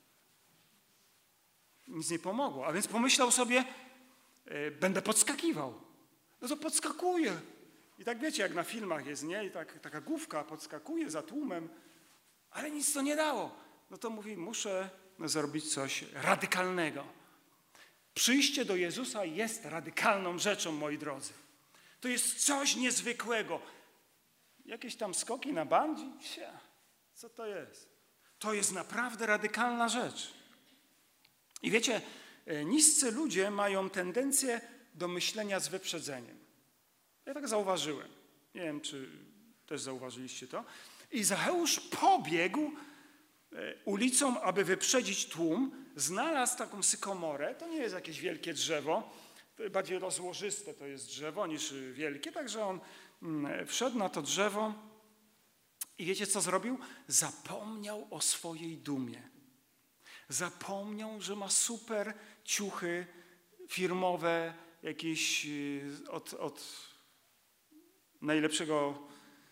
Nic nie pomogło. A więc pomyślał sobie, e, będę podskakiwał. No to podskakuje. I tak wiecie, jak na filmach jest, nie? I tak, taka główka podskakuje za tłumem, ale nic to nie dało. No to mówi, muszę zrobić coś radykalnego. Przyjście do Jezusa jest radykalną rzeczą, moi drodzy. To jest coś niezwykłego. Jakieś tam skoki na bungee? Co to jest? To jest naprawdę radykalna rzecz. I wiecie, niscy ludzie mają tendencję do myślenia z wyprzedzeniem. Ja tak zauważyłem. Nie wiem, czy też zauważyliście to. I Zacheusz pobiegł ulicą, aby wyprzedzić tłum. Znalazł taką sykomorę. To nie jest jakieś wielkie drzewo. Bardziej rozłożyste to jest drzewo niż wielkie. Także on wszedł na to drzewo i wiecie, co zrobił? Zapomniał o swojej dumie. Zapomniał, że ma super ciuchy firmowe, jakieś od, od najlepszego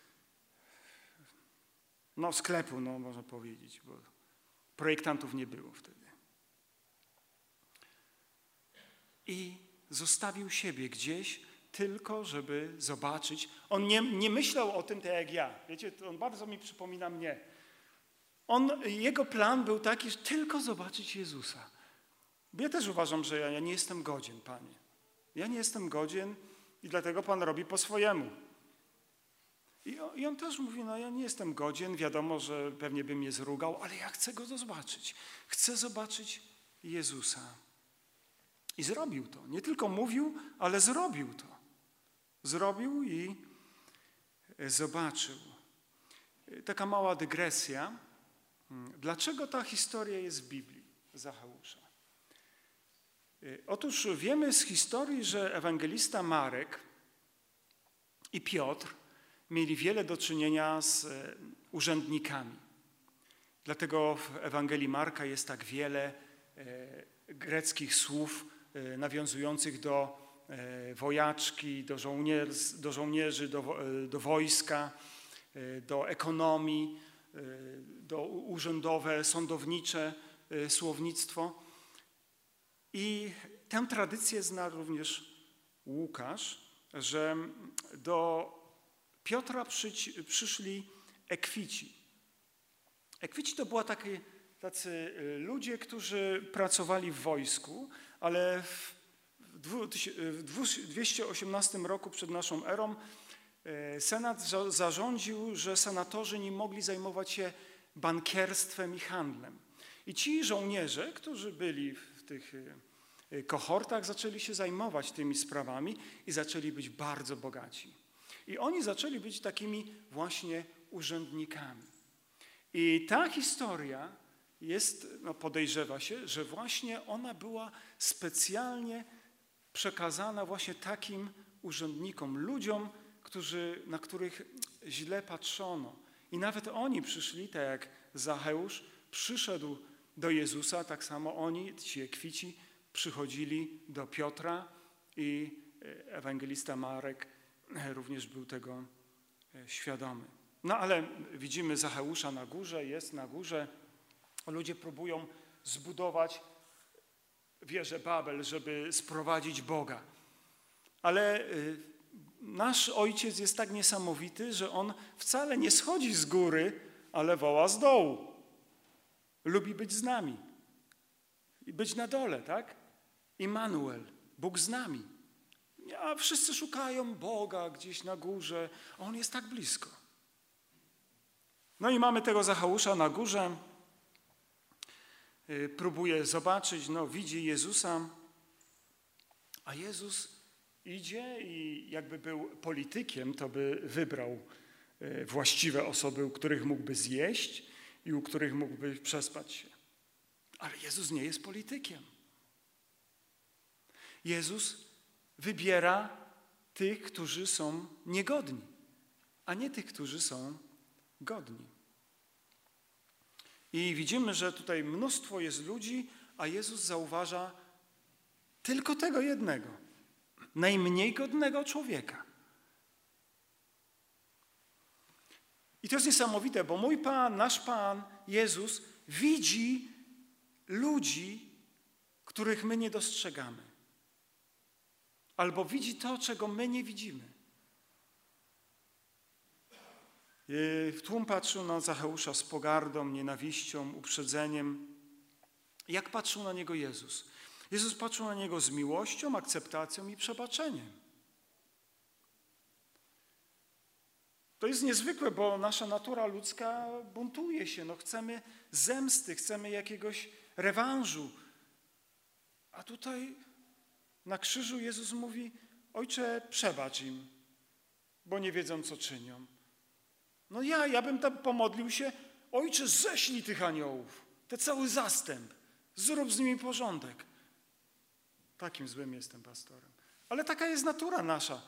no, sklepu, no, można powiedzieć, bo projektantów nie było wtedy. I zostawił siebie gdzieś tylko, żeby zobaczyć. On nie, nie myślał o tym tak jak ja. Wiecie, on bardzo mi przypomina mnie. On, jego plan był taki, że tylko zobaczyć Jezusa. Bo ja też uważam, że ja, ja nie jestem godzien, Panie. Ja nie jestem godzien i dlatego Pan robi po swojemu. I, I on też mówi, no ja nie jestem godzien, wiadomo, że pewnie by mnie zrugał, ale ja chcę Go zobaczyć. Chcę zobaczyć Jezusa. I zrobił to. Nie tylko mówił, ale zrobił to. Zrobił i zobaczył. Taka mała dygresja. Dlaczego ta historia jest w Biblii Zacheusza? Otóż wiemy z historii, że ewangelista Marek i Piotr mieli wiele do czynienia z urzędnikami. Dlatego w Ewangelii Marka jest tak wiele greckich słów nawiązujących do wojaczki, do żołnierzy, do, żołnierzy, do, do wojska, do ekonomii, do urzędowe, sądownicze słownictwo. I tę tradycję zna również Łukasz, że do Piotra przyci, przyszli ekwici. Ekwici to była takie, tacy ludzie, którzy pracowali w wojsku, ale w dwieście osiemnastym roku przed naszą erą Senat zarządził, że senatorzy nie mogli zajmować się bankierstwem i handlem. I ci żołnierze, którzy byli w tych kohortach, zaczęli się zajmować tymi sprawami i zaczęli być bardzo bogaci. I oni zaczęli być takimi właśnie urzędnikami. I ta historia jest, no podejrzewa się, że właśnie ona była specjalnie przekazana właśnie takim urzędnikom, ludziom, którzy, na których źle patrzono. I nawet oni przyszli, tak jak Zacheusz przyszedł do Jezusa, tak samo oni, ci ekwici, przychodzili do Piotra i ewangelista Marek również był tego świadomy. No ale widzimy Zacheusza na górze, jest na górze. Ludzie próbują zbudować wieżę Babel, żeby sprowadzić Boga. Ale nasz Ojciec jest tak niesamowity, że On wcale nie schodzi z góry, ale woła z dołu. Lubi być z nami. I być na dole, tak? Immanuel, Bóg z nami. A wszyscy szukają Boga gdzieś na górze, a On jest tak blisko. No i mamy tego Zacheusza na górze. Próbuje zobaczyć, no widzi Jezusa, a Jezus idzie i jakby był politykiem, to by wybrał właściwe osoby, u których mógłby zjeść i u których mógłby przespać się. Ale Jezus nie jest politykiem. Jezus wybiera tych, którzy są niegodni, a nie tych, którzy są godni. I widzimy, że tutaj mnóstwo jest ludzi, a Jezus zauważa tylko tego jednego, najmniej godnego człowieka. I to jest niesamowite, bo mój Pan, nasz Pan, Jezus, widzi ludzi, których my nie dostrzegamy. Albo widzi to, czego my nie widzimy. W tłum patrzył na Zacheusza z pogardą, nienawiścią, uprzedzeniem. Jak patrzył na niego Jezus? Jezus patrzył na niego z miłością, akceptacją i przebaczeniem. To jest niezwykłe, bo nasza natura ludzka buntuje się. No, chcemy zemsty, chcemy jakiegoś rewanżu. A tutaj na krzyżu Jezus mówi: Ojcze, przebacz im, bo nie wiedzą, co czynią. No ja, ja bym tam pomodlił się: Ojcze, ześlij tych aniołów, te cały zastęp, zrób z nimi porządek. Takim złym jestem pastorem. Ale taka jest natura nasza.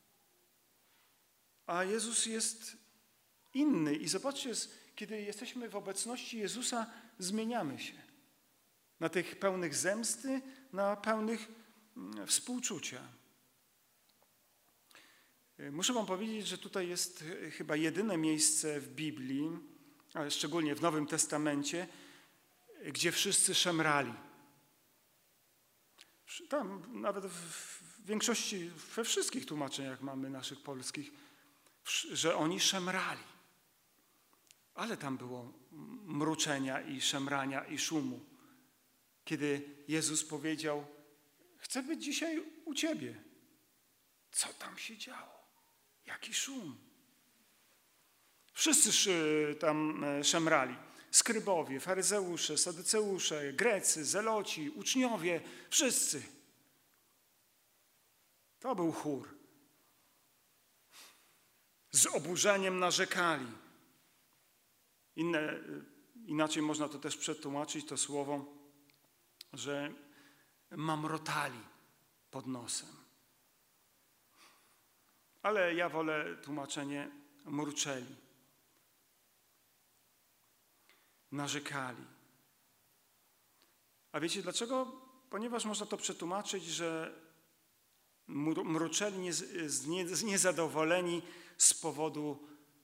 A Jezus jest inny. I zobaczcie, kiedy jesteśmy w obecności Jezusa, zmieniamy się. Na tych pełnych zemsty, na pełnych współczucia. Muszę wam powiedzieć, że tutaj jest chyba jedyne miejsce w Biblii, ale szczególnie w Nowym Testamencie, gdzie wszyscy szemrali. Tam nawet w większości, we wszystkich tłumaczeniach mamy naszych polskich, że oni szemrali. Ale tam było mruczenia i szemrania i szumu. Kiedy Jezus powiedział: chcę być dzisiaj u Ciebie. Co tam się działo? Jaki szum? Wszyscy tam szemrali. Skrybowie, faryzeusze, sadyceusze, Grecy, zeloci, uczniowie, wszyscy. To był chór. Z oburzeniem narzekali. Inne, Inaczej można to też przetłumaczyć, to słowo, że mamrotali pod nosem. Ale ja wolę tłumaczenie mruczeli. Narzekali. A wiecie dlaczego? Ponieważ można to przetłumaczyć, że mruczeli niezadowoleni z powodu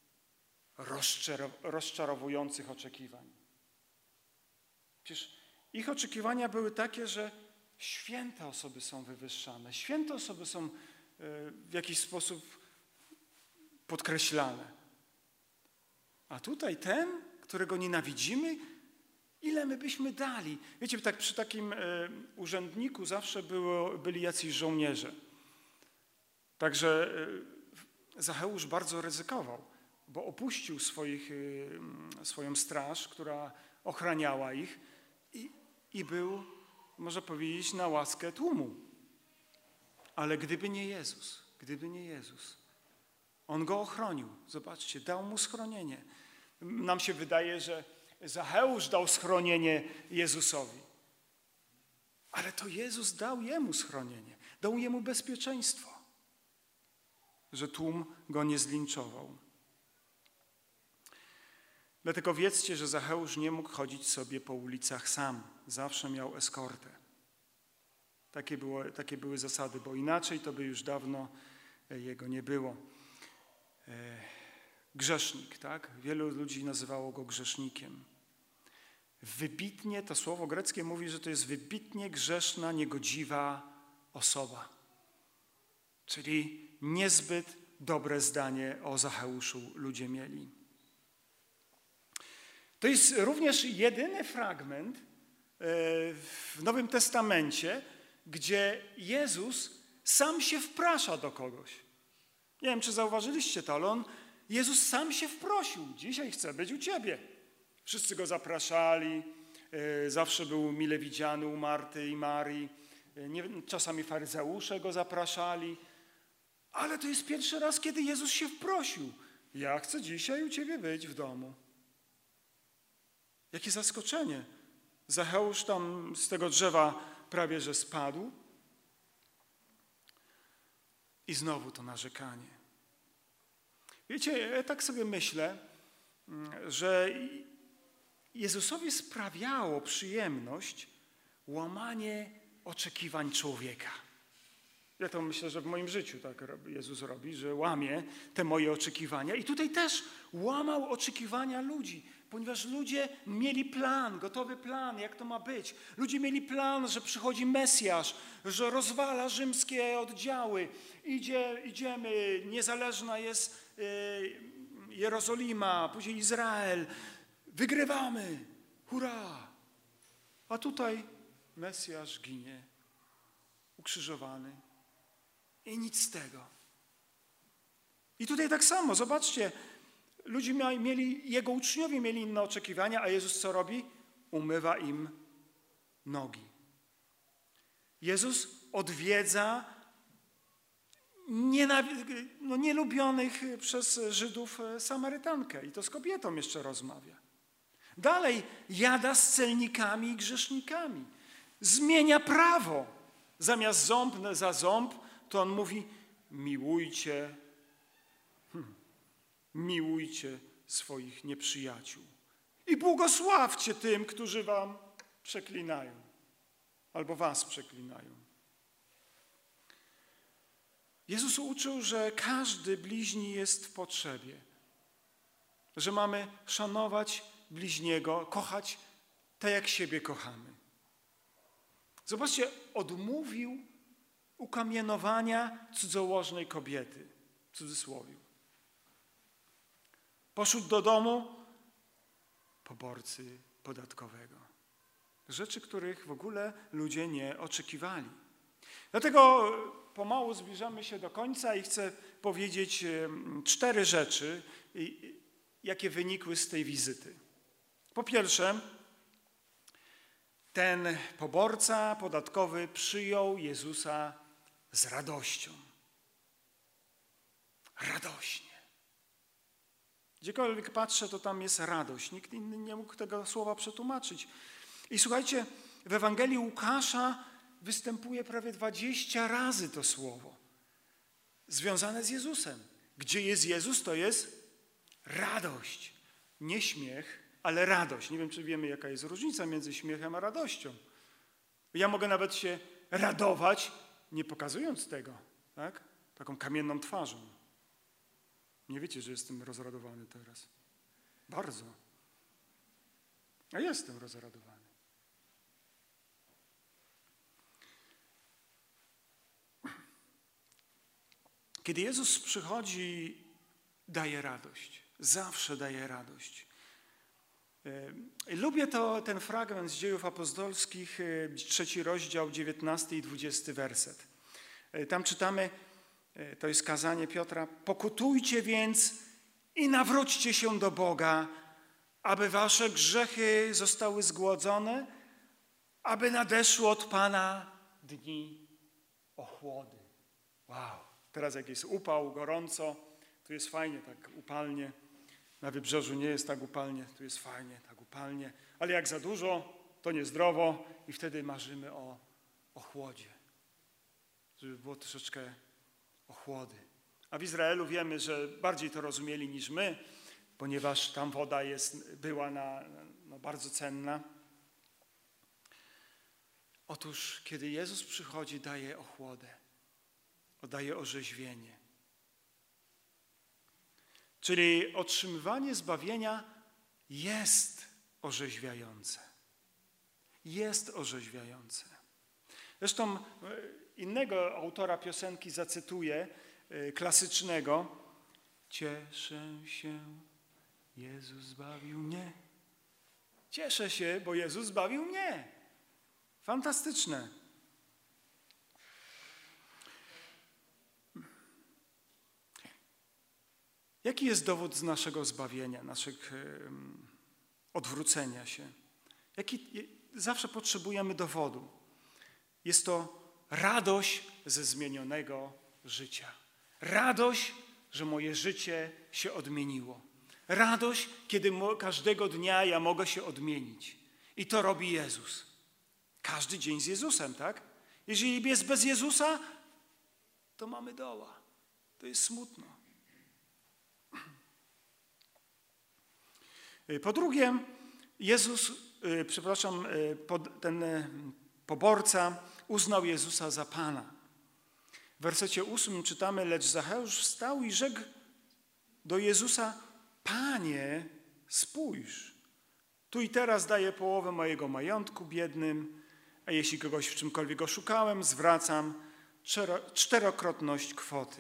rozczarowujących oczekiwań. Przecież ich oczekiwania były takie, że święte osoby są wywyższane, święte osoby są w jakiś sposób podkreślane. A tutaj ten, którego nienawidzimy, ile my byśmy dali? Wiecie, tak przy takim urzędniku zawsze było, byli jacyś żołnierze. Także Zacheusz bardzo ryzykował, bo opuścił swoich, swoją straż, która ochraniała ich i, i był, można powiedzieć, na łaskę tłumu. Ale gdyby nie Jezus, gdyby nie Jezus, On go ochronił. Zobaczcie, dał mu schronienie. Nam się wydaje, że Zacheusz dał schronienie Jezusowi. Ale to Jezus dał jemu schronienie, dał jemu bezpieczeństwo, że tłum go nie zlinczował. Dlatego wiedzcie, że Zacheusz nie mógł chodzić sobie po ulicach sam. Zawsze miał eskortę. Takie, było, takie były zasady, bo inaczej to by już dawno jego nie było. Grzesznik, tak? Wielu ludzi nazywało go grzesznikiem. Wybitnie, to słowo greckie mówi, że to jest wybitnie grzeszna, niegodziwa osoba. Czyli niezbyt dobre zdanie o Zacheuszu ludzie mieli. To jest również jedyny fragment w Nowym Testamencie, gdzie Jezus sam się wprasza do kogoś. Nie wiem, czy zauważyliście to, ale on, Jezus sam się wprosił. Dzisiaj chcę być u ciebie. Wszyscy go zapraszali. Zawsze był mile widziany u Marty i Marii. Czasami faryzeusze go zapraszali. Ale to jest pierwszy raz, kiedy Jezus się wprosił. Ja chcę dzisiaj u ciebie być w domu. Jakie zaskoczenie. Zacheusz tam z tego drzewa prawie że spadł. I znowu to narzekanie. Wiecie, ja tak sobie myślę, że Jezusowi sprawiało przyjemność łamanie oczekiwań człowieka. Ja to myślę, że w moim życiu tak Jezus robi, że łamie te moje oczekiwania. I tutaj też łamał oczekiwania ludzi, ponieważ ludzie mieli plan, gotowy plan, jak to ma być. Ludzie mieli plan, że przychodzi Mesjasz, że rozwala rzymskie oddziały. Idzie, idziemy, niezależna jest y, Jerozolima, później Izrael. Wygrywamy, hurra! A tutaj Mesjasz ginie, ukrzyżowany. I nic z tego. I tutaj tak samo, zobaczcie, ludzie mieli, jego uczniowie mieli inne oczekiwania, a Jezus co robi? Umywa im nogi. Jezus odwiedza nienawi- no, nielubionych przez Żydów Samarytankę i to z kobietą jeszcze rozmawia. Dalej jada z celnikami i grzesznikami. Zmienia prawo. Zamiast ząb za ząb, to on mówi, miłujcie, hmm, miłujcie swoich nieprzyjaciół i błogosławcie tym, którzy wam przeklinają albo was przeklinają. Jezus uczył, że każdy bliźni jest w potrzebie, że mamy szanować bliźniego, kochać tak, jak siebie kochamy. Zobaczcie, odmówił ukamienowania cudzołożnej kobiety, w cudzysłowie. Poszedł do domu poborcy podatkowego. Rzeczy, których w ogóle ludzie nie oczekiwali. Dlatego pomału zbliżamy się do końca i chcę powiedzieć cztery rzeczy, jakie wynikły z tej wizyty. Po pierwsze, ten poborca podatkowy przyjął Jezusa z radością. Radośnie. Gdziekolwiek patrzę, to tam jest radość. Nikt inny nie mógł tego słowa przetłumaczyć. I słuchajcie, w Ewangelii Łukasza występuje prawie dwadzieścia razy to słowo związane z Jezusem. Gdzie jest Jezus, to jest radość. Nie śmiech, ale radość. Nie wiem, czy wiemy, jaka jest różnica między śmiechem a radością. Ja mogę nawet się radować, nie pokazując tego, tak? Taką kamienną twarzą. Nie wiecie, że jestem rozradowany teraz. Bardzo. A jestem rozradowany. Kiedy Jezus przychodzi, daje radość. Zawsze daje radość. Lubię to, ten fragment z Dziejów Apostolskich, trzeci rozdział, dziewiętnasty i dwudziesty werset. Tam czytamy, to jest kazanie Piotra: pokutujcie więc i nawróćcie się do Boga, aby wasze grzechy zostały zgładzone, aby nadeszło od Pana dni ochłody. Wow, teraz jak jest upał, gorąco, tu jest fajnie, tak upalnie. Na Wybrzeżu nie jest tak upalnie, tu jest fajnie, tak upalnie. Ale jak za dużo, to niezdrowo i wtedy marzymy o ochłodzie. Żeby było troszeczkę ochłody. A w Izraelu wiemy, że bardziej to rozumieli niż my, ponieważ tam woda jest, była na, no, bardzo cenna. Otóż, kiedy Jezus przychodzi, daje ochłodę, daje orzeźwienie. Czyli otrzymywanie zbawienia jest orzeźwiające. Jest orzeźwiające. Zresztą innego autora piosenki zacytuję, klasycznego. Cieszę się, Jezus zbawił mnie. Cieszę się, bo Jezus zbawił mnie. Fantastyczne. Jaki jest dowód z naszego zbawienia, naszych um, odwrócenia się? Jaki, zawsze potrzebujemy dowodu. Jest to radość ze zmienionego życia. Radość, że moje życie się odmieniło. Radość, kiedy mo, każdego dnia ja mogę się odmienić. I to robi Jezus. Każdy dzień z Jezusem, tak? Jeżeli jest bez Jezusa, to mamy doła. To jest smutno. Po drugie, Jezus, przepraszam, ten poborca uznał Jezusa za Pana. W wersecie ósmym czytamy: lecz Zacheusz wstał i rzekł do Jezusa: Panie, spójrz, tu i teraz daję połowę mojego majątku biednym, a jeśli kogoś w czymkolwiek oszukałem, zwracam czterokrotność kwoty.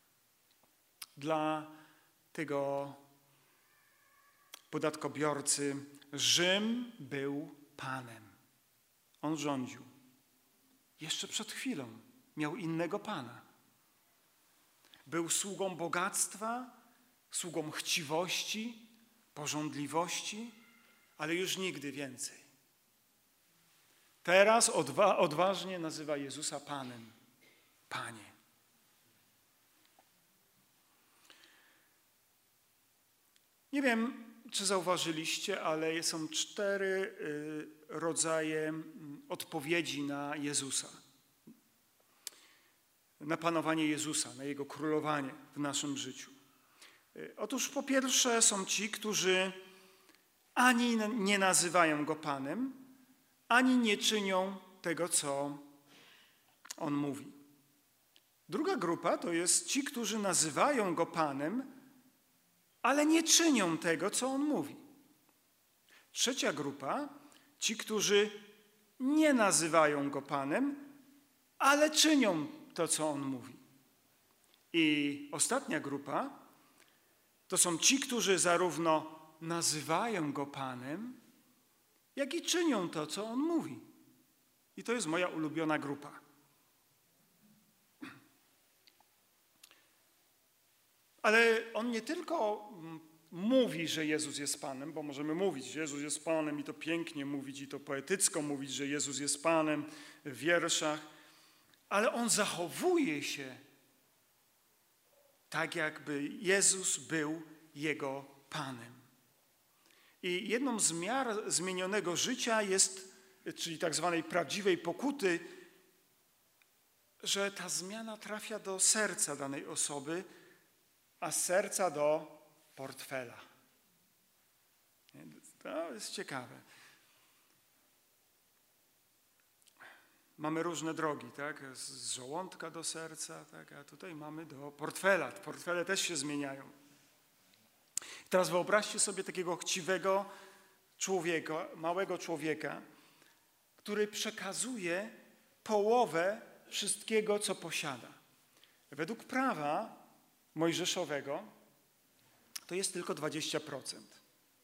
Dla tego podatkobiorcy Rzym był panem. On rządził. Jeszcze przed chwilą miał innego pana. Był sługą bogactwa, sługą chciwości, pożądliwości, ale już nigdy więcej. Teraz odwa- odważnie nazywa Jezusa Panem. Panie. Nie wiem, czy zauważyliście, ale są cztery y, rodzaje y, odpowiedzi na Jezusa. Na panowanie Jezusa, na Jego królowanie w naszym życiu. Y, otóż po pierwsze są ci, którzy ani nie nazywają Go Panem, ani nie czynią tego, co On mówi. Druga grupa to jest ci, którzy nazywają Go Panem, ale nie czynią tego, co On mówi. Trzecia grupa, ci, którzy nie nazywają Go Panem, ale czynią to, co On mówi. I ostatnia grupa to są ci, którzy zarówno nazywają Go Panem, jak i czynią to, co On mówi. I to jest moja ulubiona grupa. Ale On nie tylko mówi, że Jezus jest Panem, bo możemy mówić, że Jezus jest Panem i to pięknie mówić, i to poetycko mówić, że Jezus jest Panem w wierszach, ale On zachowuje się tak, jakby Jezus był Jego Panem. I jedną z miar zmienionego życia jest, czyli tak zwanej prawdziwej pokuty, że ta zmiana trafia do serca danej osoby, a z serca do portfela. To jest ciekawe. Mamy różne drogi, tak? Z żołądka do serca, tak? A tutaj mamy do portfela. Portfele też się zmieniają. Teraz wyobraźcie sobie takiego chciwego człowieka, małego człowieka, który przekazuje połowę wszystkiego, co posiada. Według prawa mojżeszowego to jest tylko dwadzieścia procent.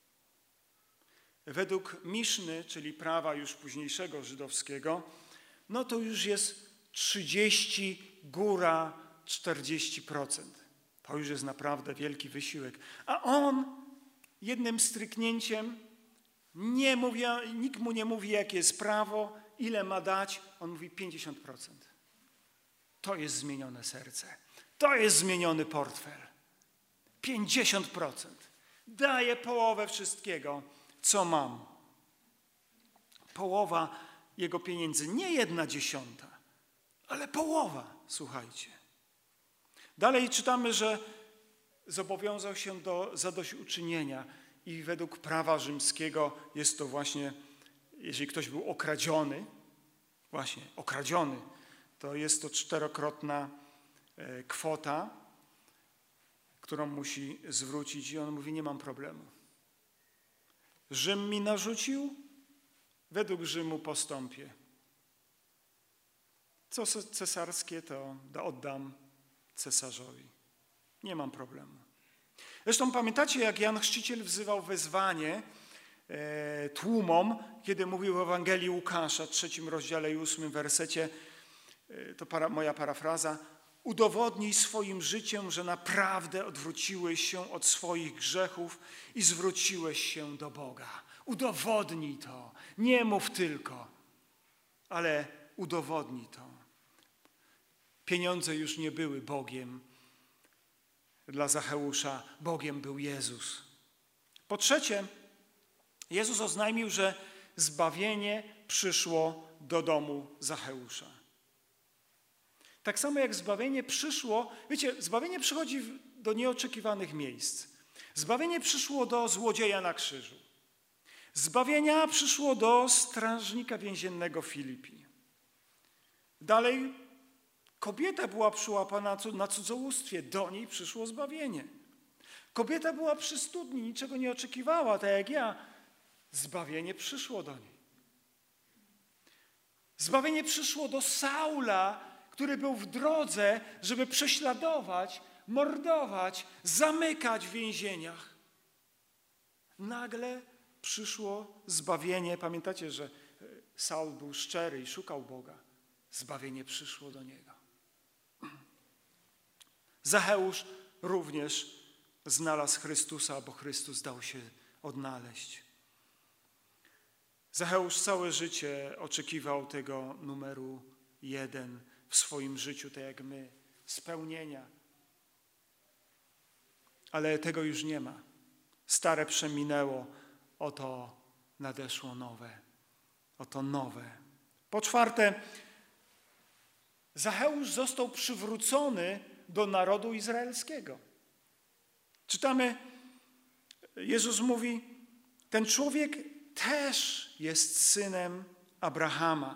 Według Miszny, czyli prawa już późniejszego żydowskiego, no to już jest trzydzieści, góra czterdzieści procent. To już jest naprawdę wielki wysiłek. A on jednym stryknięciem, nie mówi, nikt mu nie mówi, jakie jest prawo, ile ma dać, on mówi pięćdziesiąt procent. To jest zmienione serce. To jest zmieniony portfel. pięćdziesiąt procent. Daję połowę wszystkiego, co mam. Połowa jego pieniędzy, nie jedna dziesiąta, ale połowa, słuchajcie. Dalej czytamy, że zobowiązał się do zadośćuczynienia i według prawa rzymskiego jest to właśnie, jeżeli ktoś był okradziony, właśnie okradziony, to jest to czterokrotna kwota, którą musi zwrócić i on mówi, nie mam problemu. Rzym mi narzucił, według Rzymu postąpię. Co cesarskie, to oddam cesarzowi. Nie mam problemu. Zresztą pamiętacie, jak Jan Chrzciciel wzywał wezwanie e, tłumom, kiedy mówił w Ewangelii Łukasza, trzecim rozdziale i ósmym wersecie, e, to para, moja parafraza, udowodnij swoim życiem, że naprawdę odwróciłeś się od swoich grzechów i zwróciłeś się do Boga. Udowodnij to. Nie mów tylko, ale udowodnij to. Pieniądze już nie były Bogiem dla Zacheusza. Bogiem był Jezus. Po trzecie, Jezus oznajmił, że zbawienie przyszło do domu Zacheusza. Tak samo jak zbawienie przyszło, wiecie, zbawienie przychodzi do nieoczekiwanych miejsc. Zbawienie przyszło do złodzieja na krzyżu. Zbawienia przyszło do strażnika więziennego Filipi. Dalej kobieta była przyłapana na cudzołóstwie, do niej przyszło zbawienie. Kobieta była przy studni, niczego nie oczekiwała, tak jak ja. Zbawienie przyszło do niej. Zbawienie przyszło do Saula, który był w drodze, żeby prześladować, mordować, zamykać w więzieniach. Nagle przyszło zbawienie. Pamiętacie, że Saul był szczery i szukał Boga. Zbawienie przyszło do niego. Zacheusz również znalazł Chrystusa, bo Chrystus dał się odnaleźć. Zacheusz całe życie oczekiwał tego numeru jeden w swoim życiu, tak jak my, spełnienia. Ale tego już nie ma. Stare przeminęło, oto nadeszło nowe. Oto nowe. Po czwarte, Zacheusz został przywrócony do narodu izraelskiego. Czytamy, Jezus mówi, ten człowiek też jest synem Abrahama.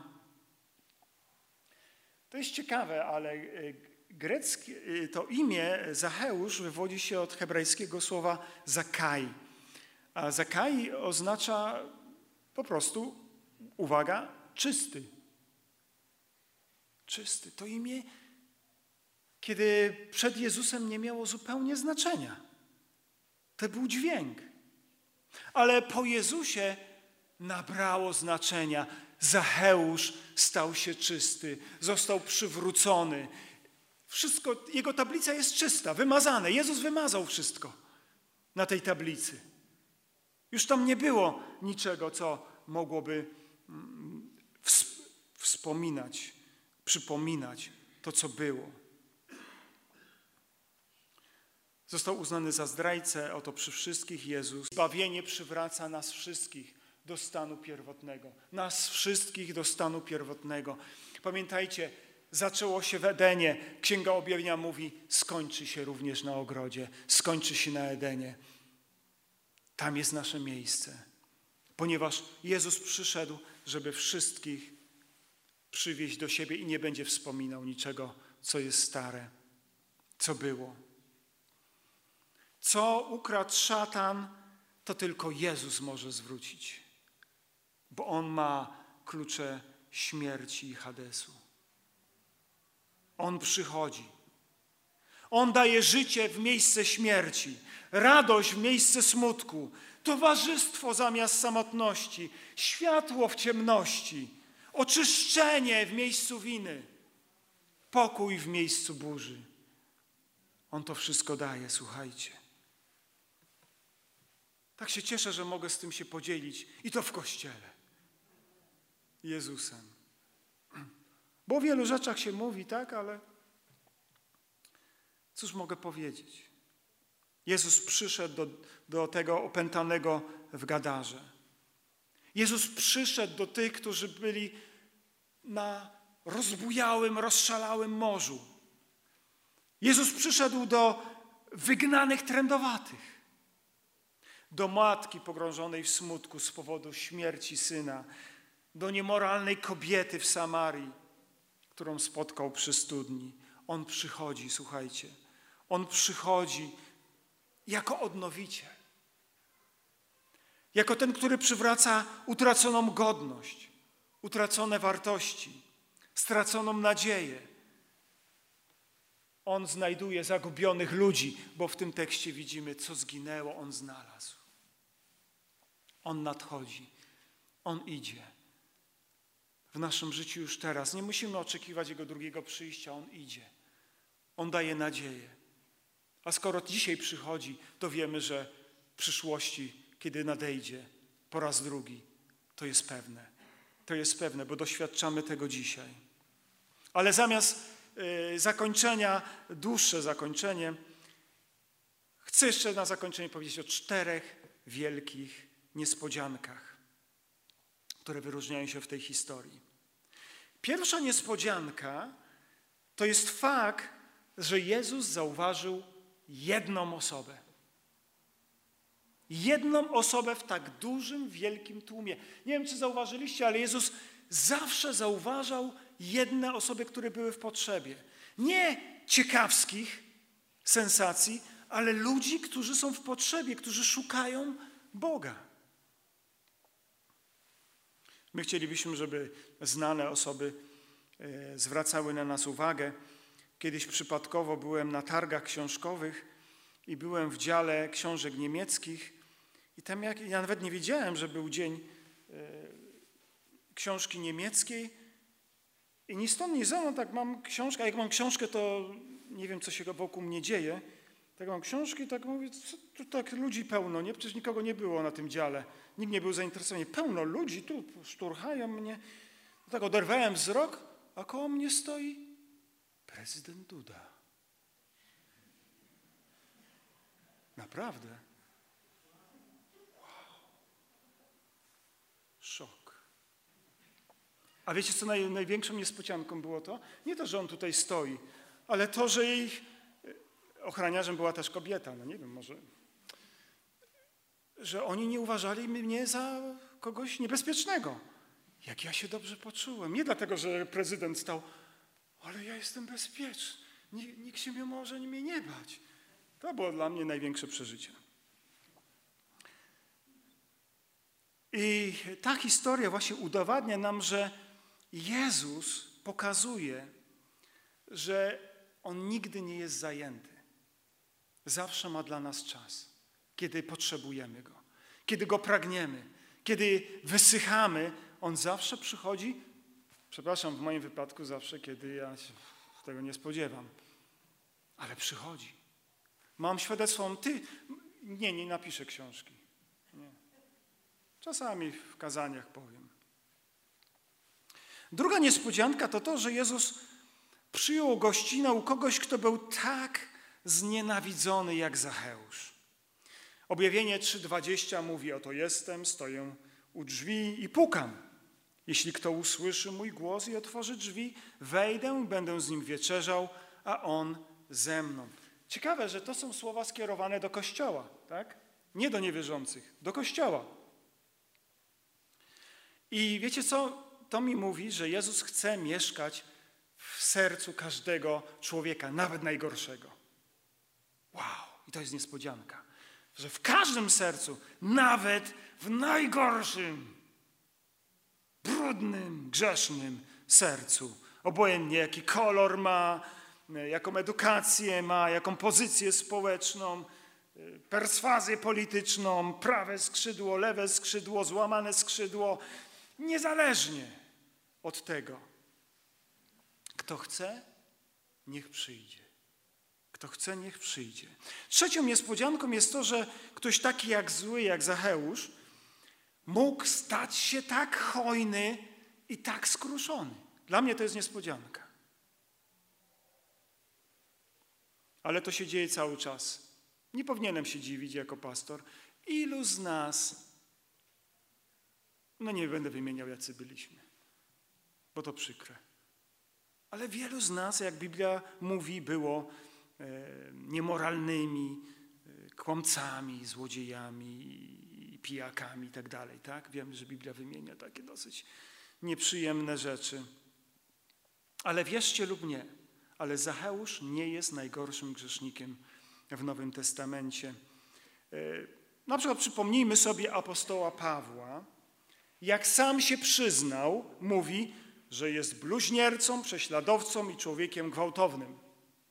To jest ciekawe, ale greckie, to imię Zacheusz wywodzi się od hebrajskiego słowa Zakai. A Zakai oznacza po prostu, uwaga, czysty. Czysty. To imię, kiedy przed Jezusem nie miało zupełnie znaczenia. To był dźwięk. Ale po Jezusie nabrało znaczenia. Zacheusz stał się czysty, został przywrócony. Wszystko, jego tablica jest czysta, wymazane. Jezus wymazał wszystko na tej tablicy. Już tam nie było niczego, co mogłoby wspominać, przypominać to, co było. Został uznany za zdrajcę, oto przy wszystkich Jezus. Zbawienie przywraca nas wszystkich do stanu pierwotnego. Nas wszystkich do stanu pierwotnego. Pamiętajcie, zaczęło się w Edenie. Księga Objawienia mówi, skończy się również na ogrodzie, skończy się na Edenie. Tam jest nasze miejsce, ponieważ Jezus przyszedł, żeby wszystkich przywieźć do siebie i nie będzie wspominał niczego, co jest stare, co było. Co ukradł szatan, to tylko Jezus może zwrócić, bo On ma klucze śmierci i Hadesu. On przychodzi. On daje życie w miejsce śmierci, radość w miejsce smutku, towarzystwo zamiast samotności, światło w ciemności, oczyszczenie w miejscu winy, pokój w miejscu burzy. On to wszystko daje, słuchajcie. Tak się cieszę, że mogę z tym się podzielić i to w Kościele. Jezusem. Bo o wielu rzeczach się mówi, tak, ale cóż mogę powiedzieć? Jezus przyszedł do, do tego opętanego w Gadarze. Jezus przyszedł do tych, którzy byli na rozbujałym, rozszalałym morzu. Jezus przyszedł do wygnanych trędowatych. Do matki pogrążonej w smutku z powodu śmierci syna. Do niemoralnej kobiety w Samarii, którą spotkał przy studni. On przychodzi, słuchajcie. On przychodzi jako odnowiciel. Jako ten, który przywraca utraconą godność, utracone wartości, straconą nadzieję. On znajduje zagubionych ludzi, bo w tym tekście widzimy, co zginęło, On znalazł. On nadchodzi. On idzie. W naszym życiu już teraz. Nie musimy oczekiwać Jego drugiego przyjścia. On idzie. On daje nadzieję. A skoro dzisiaj przychodzi, to wiemy, że w przyszłości, kiedy nadejdzie po raz drugi, to jest pewne. To jest pewne, bo doświadczamy tego dzisiaj. Ale zamiast y, zakończenia, dłuższe zakończenie, chcę jeszcze na zakończenie powiedzieć o czterech wielkich niespodziankach, które wyróżniają się w tej historii. Pierwsza niespodzianka to jest fakt, że Jezus zauważył jedną osobę. Jedną osobę w tak dużym, wielkim tłumie. Nie wiem, czy zauważyliście, ale Jezus zawsze zauważał jedne osoby, które były w potrzebie. Nie ciekawskich sensacji, ale ludzi, którzy są w potrzebie, którzy szukają Boga. My chcielibyśmy, żeby znane osoby e, zwracały na nas uwagę. Kiedyś przypadkowo byłem na targach książkowych i byłem w dziale książek niemieckich i tam jak, ja nawet nie wiedziałem, że był dzień e, książki niemieckiej i ni stąd, ni zowąd, tak mam książkę, a jak mam książkę, to nie wiem, co się wokół mnie dzieje. Tak mam książki i tak mówię, co, tu tak ludzi pełno, nie? Przecież nikogo nie było na tym dziale. Nikt nie był zainteresowany. Pełno ludzi, tu szturchają mnie. Tak oderwałem wzrok, a koło mnie stoi prezydent Duda. Naprawdę. Wow. Szok. A wiecie, co naj, największą niespodzianką było to? Nie to, że on tutaj stoi, ale to, że jej ochroniarzem była też kobieta. No nie wiem, może... Że oni nie uważali mnie za kogoś niebezpiecznego. Jak ja się dobrze poczułem. Nie dlatego, że prezydent stał, ale ja jestem bezpieczny. Nikt się mnie może mnie nie bać. To było dla mnie największe przeżycie. I ta historia właśnie udowadnia nam, że Jezus pokazuje, że On nigdy nie jest zajęty. Zawsze ma dla nas czas, kiedy potrzebujemy Go, kiedy Go pragniemy, kiedy wysychamy. On zawsze przychodzi, przepraszam, w moim wypadku zawsze, kiedy ja się tego nie spodziewam, ale przychodzi. Mam świadectwo, ty, nie, nie napiszę książki. Nie. Czasami w kazaniach powiem. Druga niespodzianka to to, że Jezus przyjął gościnę u kogoś, kto był tak znienawidzony jak Zacheusz. Objawienie trzy dwadzieścia mówi: oto jestem, stoję u drzwi i pukam. Jeśli kto usłyszy mój głos i otworzy drzwi, wejdę i będę z nim wieczerzał, a on ze mną. Ciekawe, że to są słowa skierowane do Kościoła, tak? Nie do niewierzących, do Kościoła. I wiecie co? To mi mówi, że Jezus chce mieszkać w sercu każdego człowieka, nawet najgorszego. Wow! I to jest niespodzianka, że w każdym sercu, nawet w najgorszym, brudnym, grzesznym sercu, obojętnie jaki kolor ma, jaką edukację ma, jaką pozycję społeczną, perswazję polityczną, prawe skrzydło, lewe skrzydło, złamane skrzydło, niezależnie od tego. Kto chce, niech przyjdzie. Kto chce, niech przyjdzie. Trzecią niespodzianką jest to, że ktoś taki jak zły, jak Zacheusz, mógł stać się tak hojny i tak skruszony. Dla mnie to jest niespodzianka. Ale to się dzieje cały czas. Nie powinienem się dziwić jako pastor. Ilu z nas, no nie będę wymieniał, jacy byliśmy, bo to przykre. Ale wielu z nas, jak Biblia mówi, było e, niemoralnymi, e, kłamcami, złodziejami, pijakami i tak dalej. Tak? Wiem, że Biblia wymienia takie dosyć nieprzyjemne rzeczy. Ale wierzcie lub nie, ale Zacheusz nie jest najgorszym grzesznikiem w Nowym Testamencie. E, na przykład przypomnijmy sobie apostoła Pawła. Jak sam się przyznał, mówi, że jest bluźniercą, prześladowcą i człowiekiem gwałtownym.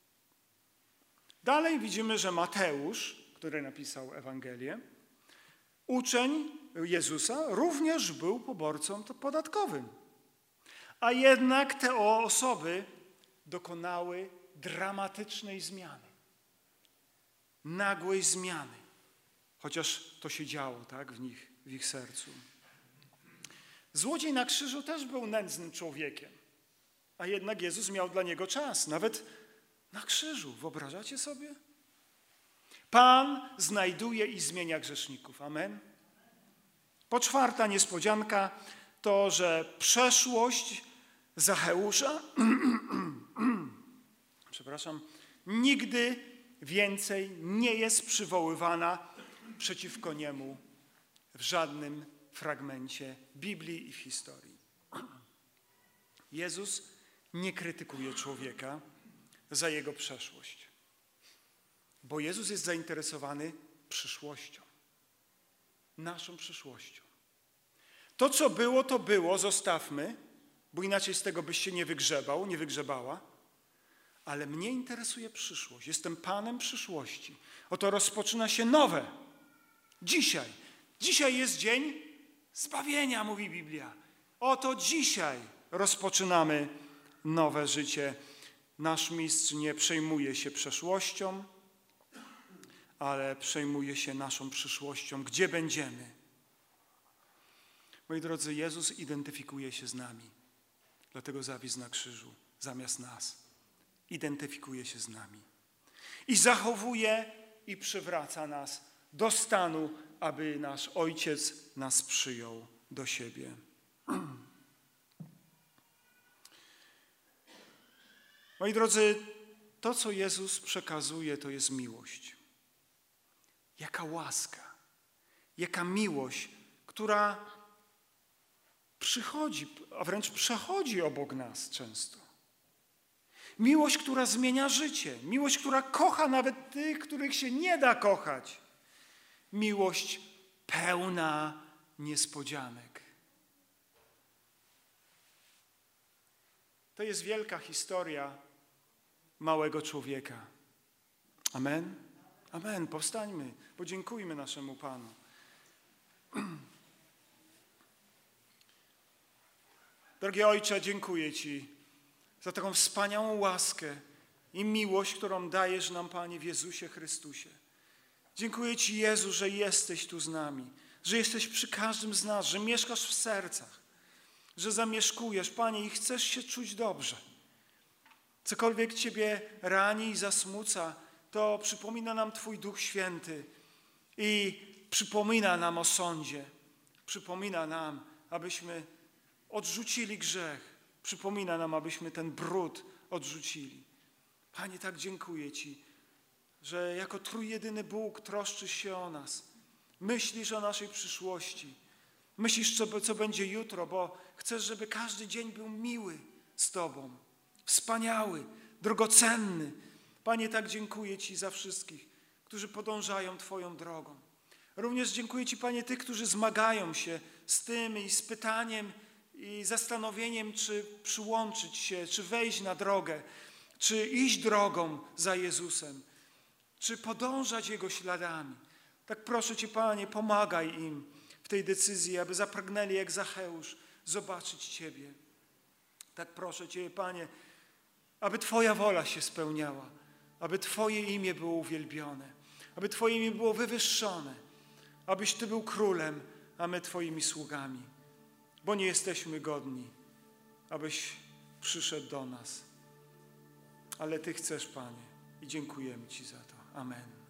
Dalej widzimy, że Mateusz, który napisał Ewangelię, uczeń Jezusa, również był poborcą podatkowym. A jednak te osoby dokonały dramatycznej zmiany. Nagłej zmiany. Chociaż to się działo, tak, w nich, w ich sercu. Złodziej na krzyżu też był nędznym człowiekiem, a jednak Jezus miał dla niego czas, nawet na krzyżu. Wyobrażacie sobie? Pan znajduje i zmienia grzeszników. Amen. Po czwarta niespodzianka to, że przeszłość Zacheusza przepraszam, nigdy więcej nie jest przywoływana przeciwko niemu w żadnym fragmencie Biblii i w historii. Jezus nie krytykuje człowieka za jego przeszłość, bo Jezus jest zainteresowany przyszłością, naszą przyszłością. To, co było, to było, zostawmy, bo inaczej z tego byś się nie wygrzebał, nie wygrzebała, ale mnie interesuje przyszłość. Jestem Panem przyszłości. Oto rozpoczyna się nowe. Dzisiaj. Dzisiaj jest dzień zbawienia, mówi Biblia. Oto dzisiaj rozpoczynamy nowe życie. Nasz mistrz nie przejmuje się przeszłością, ale przejmuje się naszą przyszłością. Gdzie będziemy? Moi drodzy, Jezus identyfikuje się z nami. Dlatego zawisł na krzyżu zamiast nas. Identyfikuje się z nami. I zachowuje i przywraca nas do stanu, aby nasz Ojciec nas przyjął do siebie. Moi drodzy, to, co Jezus przekazuje, to jest miłość. Jaka łaska, jaka miłość, która przychodzi, a wręcz przechodzi obok nas często. Miłość, która zmienia życie. Miłość, która kocha nawet tych, których się nie da kochać. Miłość pełna niespodzianek. To jest wielka historia małego człowieka. Amen? Amen. Powstańmy, podziękujmy naszemu Panu. Drogi Ojcze, dziękuję Ci za taką wspaniałą łaskę i miłość, którą dajesz nam, Panie, w Jezusie Chrystusie. Dziękuję Ci, Jezu, że jesteś tu z nami, że jesteś przy każdym z nas, że mieszkasz w sercach, że zamieszkujesz, Panie, i chcesz się czuć dobrze. Cokolwiek Ciebie rani i zasmuca, to przypomina nam Twój Duch Święty i przypomina nam o sądzie. Przypomina nam, abyśmy odrzucili grzech. Przypomina nam, abyśmy ten brud odrzucili. Panie, tak dziękuję Ci, że jako trójjedyny Bóg troszczysz się o nas. Myślisz o naszej przyszłości. Myślisz, co, co będzie jutro, bo chcesz, żeby każdy dzień był miły z Tobą. Wspaniały, drogocenny. Panie, tak dziękuję Ci za wszystkich, którzy podążają Twoją drogą. Również dziękuję Ci, Panie, tych, którzy zmagają się z tym i z pytaniem i zastanowieniem, czy przyłączyć się, czy wejść na drogę, czy iść drogą za Jezusem, czy podążać Jego śladami. Tak proszę Cię, Panie, pomagaj im w tej decyzji, aby zapragnęli jak Zacheusz zobaczyć Ciebie. Tak proszę Cię, Panie, aby Twoja wola się spełniała, aby Twoje imię było uwielbione, aby Twoje imię było wywyższone, abyś Ty był królem, a my Twoimi sługami, bo nie jesteśmy godni, abyś przyszedł do nas. Ale Ty chcesz, Panie, i dziękujemy Ci za to. Amen.